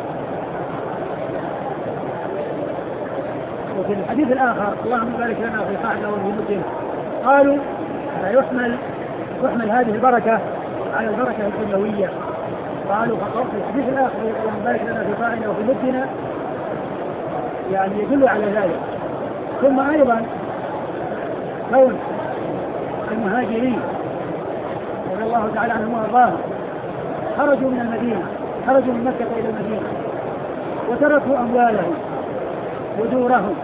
وفي الحديث الآخر: اللهم بارك لنا في قاعنا وفي مدنا. قالوا فيحمل تحمل هذه البركة على البركة الدنيوية. قالوا في الحديث الآخر: اللهم بارك لنا في قاعنا وفي مدنا، يعني يدل على ذلك. ثم أيضا كون المهاجرين رضي الله تعالى عنهم وارضاهم خرجوا من المدينة، خرجوا من مكة إلى المدينة وتركوا أموالهم ودورهم،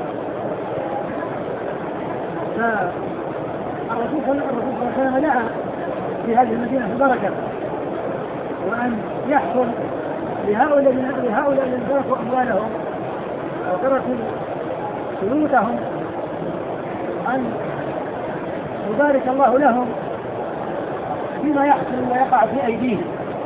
فالرسول صلى الله عليه وسلم دعا في هذه المدينة البركة، وأن يحصل لهؤلاء لهؤلاء الذين تركوا أموالهم وتركوا بيوتهم أن يبارك الله لهم فيما يحصل ويقع في أيديهم.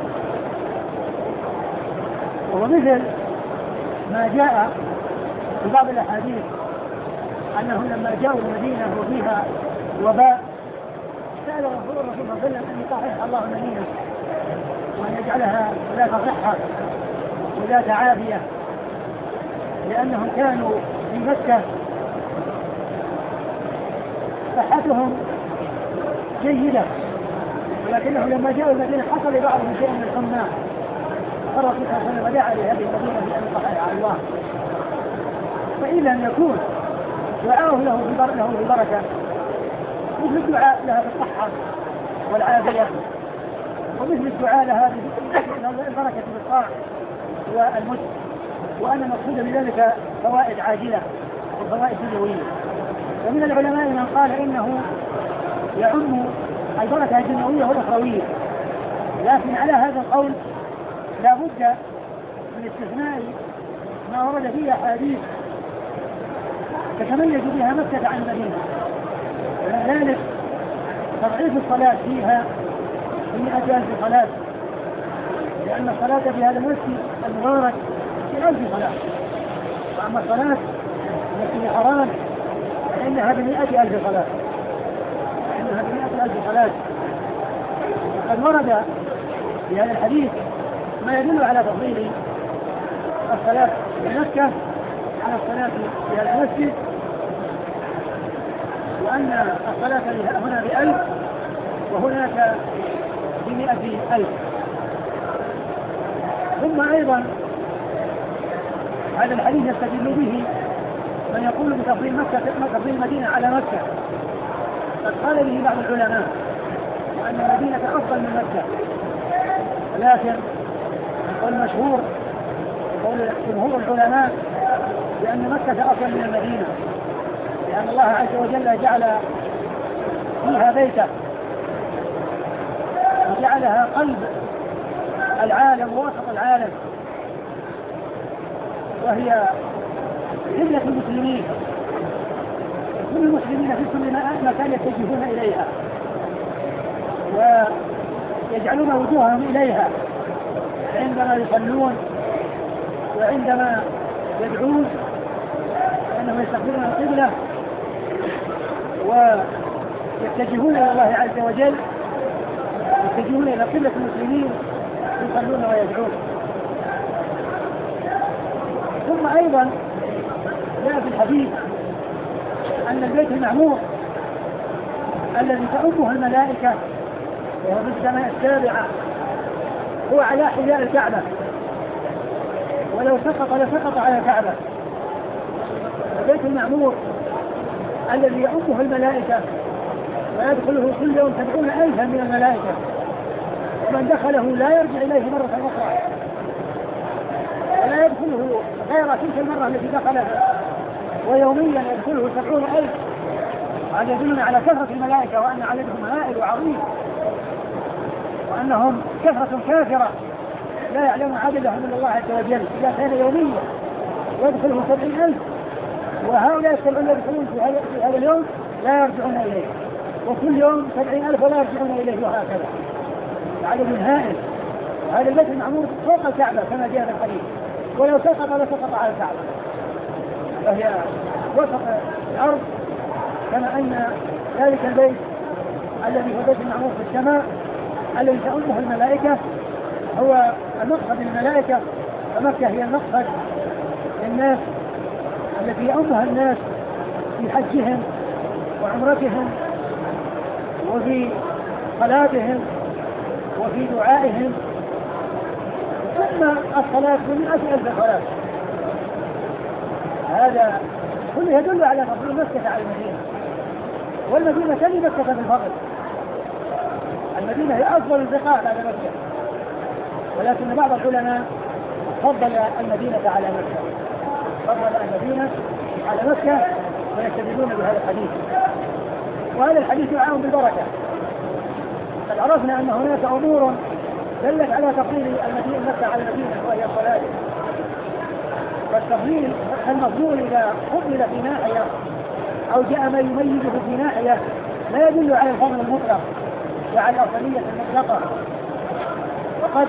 وهو مثل ما جاء في بعض الأحاديث أنهم لما جاءوا المدينة وفيها وباء سأل الرسول صلى الله عليه وسلم أن يصحح الله المدينة وأن يجعلها ذات صحة وذات عافية، لأنهم كانوا في مكة صحتهم جيدة، ولكنه لما جاء المدينة حصل بعضهم شيء من الحمى، فالرسول صلى الله عليه وسلم ودعا لهذه المدينة بأن يصلح على الله. فإذا أن يكون دعاؤه له بالبركة مثل الدعاء لها بالصحة والعافية، ومثل الدعاء لها بالبركة بالطاعة والمد، وأن المقصود بذلك فوائد عاجلة وفوائد دنيوية. ومن العلماء من قال إنه يعم البركة الدنيوية والأخروية، لكن على هذا القول لا بد من استثناء ما ورد فيه أحاديث تتميز بها مكة عن المدينة، ومن ذلك تضعيف الصلاة فيها بمئة ألف صلاة، لأن الصلاة في هذا المسجد المبارك بألف صلاة، وأما الصلاة في الحرام فإنها بمئة ألف صلاة، فإنها بمئة ألف صلاة. وقد ورد في هذا الحديث ما يدل على تفضيل الصلاة في مكة على الصلاة في هذا المسجد، وأن الصلاة هنا بألف وهناك بمئة ألف. ثم أيضا هذا الحديث يستدل به من يقول بتفضيل مكة تفضيل المدينة على مكة، قد قال به بعض العلماء أن المدينة أفضل من مكة، ولكن القول المشهور قول جمهور العلماء بأن مكة أفضل من المدينة، لأن الله عز وجل جعل فيها بيته وجعلها قلب العالم ووسط العالم، وهي قبلة المسلمين، كل المسلمين في كل مكان يتجهون إليها ويجعلون وجوههم إليها عندما يصلون وعندما يدعون، فإنهم يستقبلون القبلة ويتجهون إلى الله عز وجل، يتجهون إلى قبلة المسلمين يصلون ويدعون. ثم أيضا جاء في الحديث أن البيت المعمور الذي تؤمه الملائكة وهو في السماء السابعة هو على حذاء الكعبة، ولو سقط لسقط على الكعبة. البيت المعمور الذي يؤمه الملائكة ويدخله كل يوم سبعون ألفا من الملائكة، ومن دخله لا يرجع إليه مرة أخرى ولا يدخله غير تلك المرة التي دخلها، ويوميا يدخله سبعون ألف. هذا يدلنا على كثرة الملائكة وأن عددهم هائل وعظيم، وأنهم كثرة كافرة لا يعلم عددهم إلا الله عز وجل. إذا كان يوميا يدخله سبعين ألف، وهؤلاء السبعين يدخلون في هذا اليوم لا يرجعون إليه، وكل يوم سبعين ألف ولا يرجعون إليه، وهكذا عدد هائل. وهذا البيت المعمور فوق الكعبة كما جاء في الحديث، ولو سقط لسقط على الكعبة، وهي وسط الأرض، كما أن ذلك البيت الذي هو البيت المعمور في السماء الذي تؤمه الملائكة هو المقصد للملائكة، ومكة هي المقصد للناس التي يؤمها الناس في حجهم وعمرتهم وفي صلاتهم وفي دعائهم. ثم الصلاة بمئة ألف صلاة، هذا كله يدل على فضل مكة على المدينة، والمدينة تلي مكة في الفضل. المدينة هي أفضل البقاع بعد مكة، ولكن بعض العلماء فضل المدينة على مكة، فضل المدينة على مكة ويستدلون بهذا الحديث. وهذا الحديث يعاون بالبركة. قد عرفنا أن هناك أمور دلت على تفضيل المدينة مكة على المدينة وهي الصلاة، والتفضيل المفضول إذا فضل في ناحية أو جاء ما يميزه في ناحية لا يدل على الفضل المطلق وعلى الأفضلية المطلقة. وقد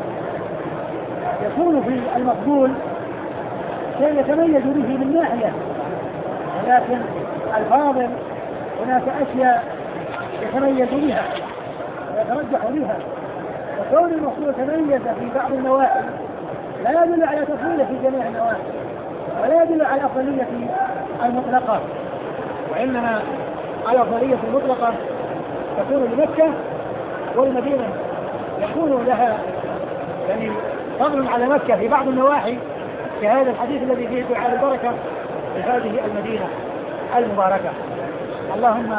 يكون في المفضول شيء يتميز به من ناحية، ولكن الفاضل هناك أشياء يتميز بها ويترجح بها، وكون المفضول تميز في بعض النواحي لا يدل على تفضيله في جميع النواحي، ولا يدل على الأفضلية المطلقة، وإنما الأفضلية المطلقة تكون لمكة، والمدينة يكون لها يعني فضل على مكة في بعض النواحي، في هذا الحديث الذي فيه دعاء البركة في هذه المدينة المباركة. اللهم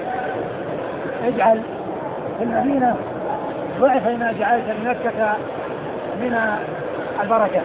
اجعل في المدينة ضعف ما جعلت لمكة من البركة.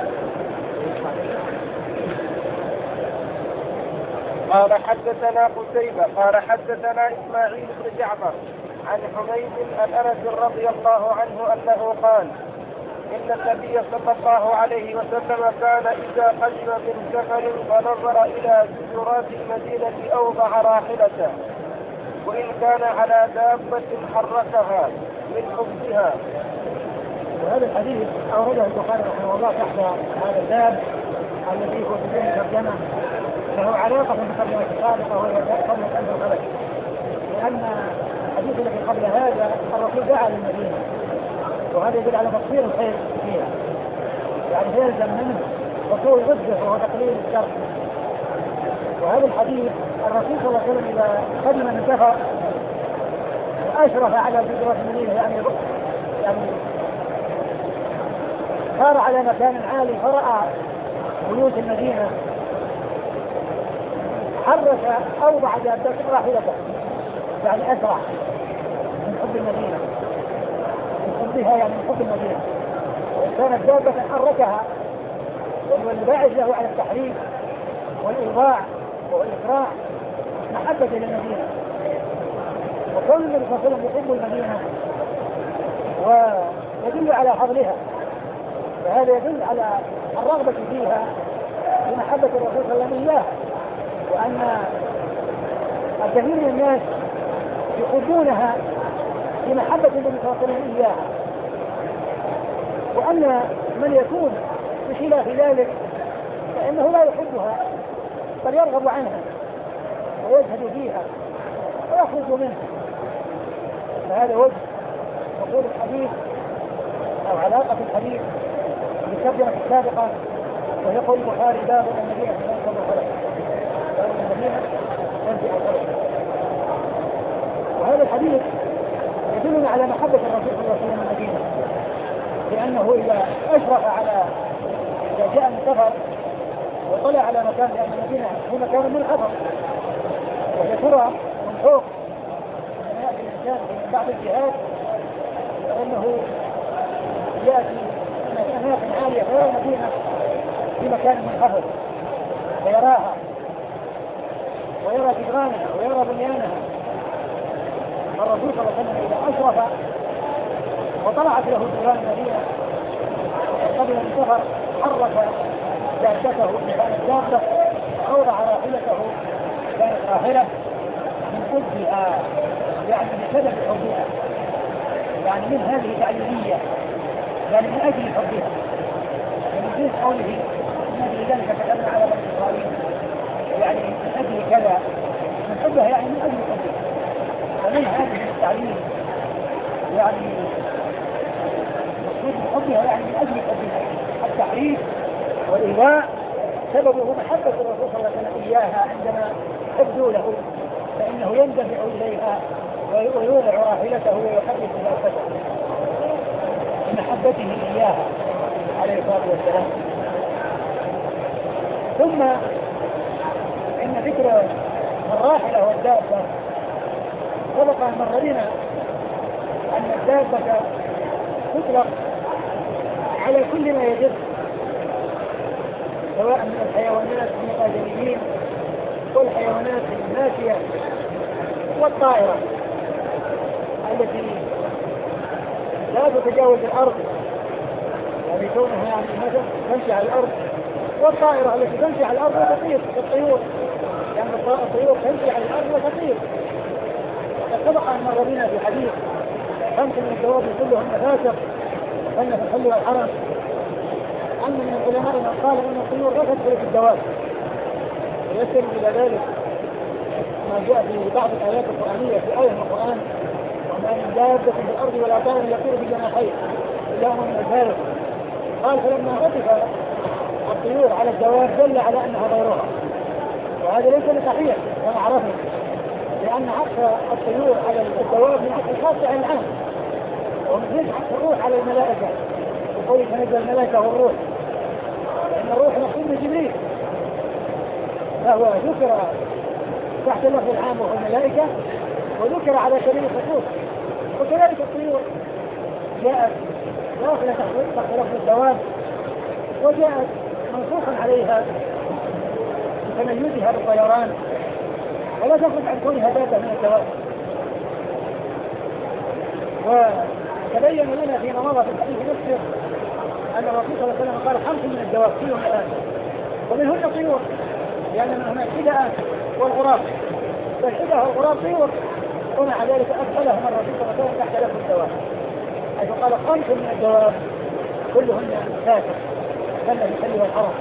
قال حدثنا قتيبة قال حدثنا إسماعيل بن جعفر عن حميد عن أنس رضي الله عنه أنه قال إن النبي صلى الله عليه وسلم كان إذا قدم من سفر فنظر إلى جدرات المدينة أوضع راحلته، وإن كان على دابة حركها من حبها. وهذا الحديث أورده البخاري رحمه الله تحت هذا الباب الذي هو بدون ترجمة، له علاقة بالترجمة السابقة وهي قبل أن الخلق، لأن الحديث الذي قبل هذا الرسول دعا للمدينة، وهذا يدل على تقصير الخير فيها، يعني يلزم منه وصول ضده وهو تقليل الشر. وهذا الحديث الرسول صلى الله عليه وسلم إذا قدم من سفر وأشرف على جدرات المدينة، يعني يعني صار على مكان عالي فرأى بيوت المدينة، حرك أوضع دابته راحلته، يعني أسرع من حب المدينة، من حبها يعني من حب المدينة، وكانت دابة حركها، والباعث له على التحريك والإيضاع والإسراع محبة للمدينة. وكون النبي صلى الله عليه وسلم يحب المدينة ويدل على فضلها، فهذا يدل على الرغبة فيها بمحبة الرسول صلى الله عليه وسلم إياها، وأن الكثير من الناس يحبونها بمحبة النبي صلى الله عليه وسلم إياها، وأن من يكون بخلاف ذلك فإنه لا يحبها بل يرغب عنها ويزهد فيها ويخرج منها. فهذا وجه وصول الحديث أو علاقة الحديث بالترجمة السابقة، وهي قول البخاري باب المدينة تنزع الخلق، باب المدينة تنزع الخلق. وهذا الحديث يدلنا على محبة الرسول صلى الله عليه وسلم المدينة، لأنه إذا أشرف على إذا جاء من سفر وطلع على مكان، لأن المدينة هو مكان منخفض وهي ترى من فوق لما يأتي الإنسان من بعض الجهات، فإنه يأتي من أماكن عالية غير المدينة في مكان منخفض ويراها ويرى جدرانها ويرى بنيانها. الرسول صلى الله عليه وسلم إذا أشرف وطلعت له جدران المدينة قبل السفر حرك دابته كانت دابة، أوضع راحلته كانت راحلة من حبها، يعني بسبب حبها، يعني من هذه تعليمية، يعني من أجل حبها، ومن جنس قوله من أجل ذلك كتبنا على بني إسرائيل، يعني من أجل كذا، من حبها يعني من أجل حبها. ومن هذه التعليم يعني مقصود من حبها يعني من أجل حبها، التحريف والإيواء سببه محبة الرسول صلى الله عليه وسلم إياها، عندما تبدو له فإنه يندفع إليها ويوضع راحلته ويحرك دابته بمحبته إياها عليه الصلاة والسلام. ثم إن ذكر الراحلة والدابة سبق أن مر بنا أن الدابة تطلق على كل ما يجب، سواء من الحيوانات من الآدميين والحيوانات الماشية والطائرة التي لا تتجاوز الأرض، يعني كونها يعني مثلا تمشي على الأرض، والطائرة التي تمشي على الأرض وتطير كالطيور، يعني الطيور تمشي على الأرض وتطير. سبق أن مر بنا في حديث خمس من الدواب كلهم مفاسق وأن في الحل والحرم، أن من العلماء من قال أن الطيور لا تدخل في الدواب، ويسر إلى ذلك ما جاء في بعض الآيات القرآنية في آية من القرآن وما من دابة في الأرض ولا طائر يطير بجناحيه إلا أمم من الفارق. قال فلما عطف الطيور على الدواب دل على أنها غيرها، وهذا ليس بصحيح كما عرفنا، لأن عطف الطيور على الدواب من عطف الخاص على العام، ومن عطف الروح على الملائكة يقول تنزل الملائكة والروح، لأن الروح مقصود من جبريل، فهو ذكر تحت لفظ العام وهو الملائكة، وذكر على سبيل الخصوص. وكذلك الطيور جاءت داخلة تحت لفظ الدواب، وجاءت منصوصا عليها بتميزها بالطيران، ولا تخرج عن كونها دابة من الدواب. وتبين لنا فيما مضى في الحديث نفسه أن الرسول صلى الله عليه وسلم قال خمس من الدواب فيهم الآن، ومنهن طيور، لأن من هناك الحدأة والغراب، فالحدأة والغراب طيور، ومع ذلك أدخلهم الرسول صلى الله عليه وسلم تحت لفظ الدواب، حيث قال خمس من الدواب كلهن ساكن كان يخلي الحرم.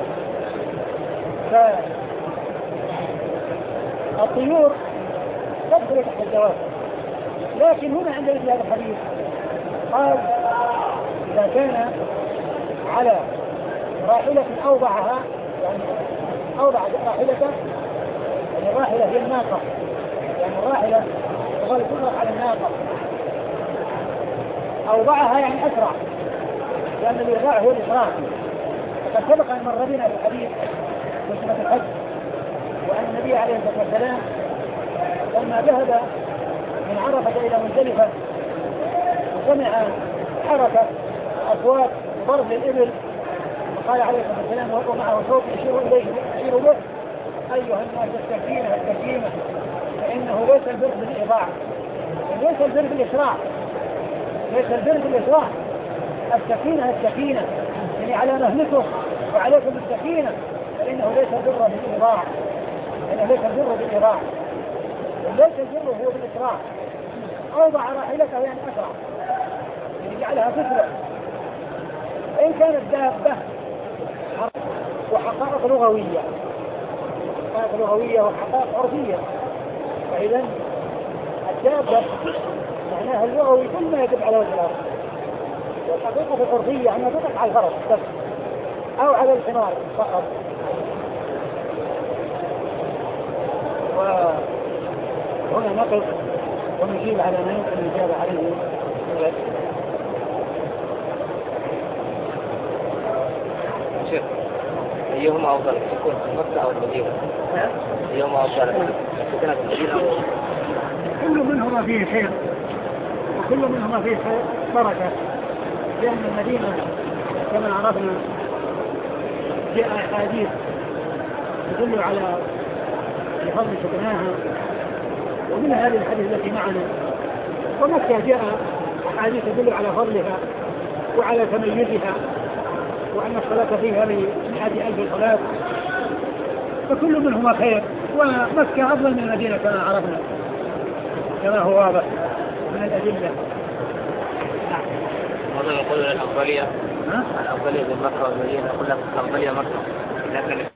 فالطيور تدخل تحت الدواب، لكن هنا عند مثل هذا الحديث قال إذا كان على راحلة أوضعها، يعني أوضع راحلته، يعني الراحلة هي الناقة، يعني الراحلة تظل تطلق على الناقة، أوضعها يعني أسرع، لأن الإرضاع هو الإسراع. وقد سبق أن مر بنا في الحديث في سنة الحج، وأن النبي عليه الصلاة والسلام لما ذهب من عرفة إلى مزدلفة وسمع حركة أصوات ضرب للإبل، وقال عليه الصلاة والسلام وهو معه صوت يشير إليه يشير به: أيها الناس السكينة السكينة، فإنه ليس البر بالإضاعة، ليس البر بالإسراع، ليس البر بالإسراع، السكينة السكينة، يعني على مهلكه وعليكم السكينة، فإنه ليس البر بالإضاعة، لأنه ليس البر بالإضاعة، وليس البر هو بالإسراع. أوضع راحلته يعني أسرع، يعني جعلها تسرع. إن كانت دابة وحقائق لغوية، حقائق لغوية وحقائق عرفية، فإذا الدابة معناها اللغوي كل ما يدل على وجه الأرض، والحقيقة العرفية أنها تدل على الفرس بس أو على الحمار فقط. وهنا نقف ونجيب على ما يمكن الإجابة عليه. شيخ، أيهما أفضل تكون في مكة أو المدينة؟ أيهما أفضل تكون في المدينة؟ كل منهما فيه خير، وكل منهما فيه بركة، لأن المدينة كما عرفنا جاء أحاديث تدل على فضل سكناها، ومن هذه الحديث التي معنا. ومكة جاء أحاديث تدل على فضلها وعلى تميزها، وأن الصلاة فيها بمئة ألف صلاة، فكل منهما خير، ومكة أفضل من المدينة كما عرفنا كما هو واضح من الأدلة. هذا يقول الأفضلية الأفضلية بين مكة والمدينة، كلها أفضلية مكة، لكن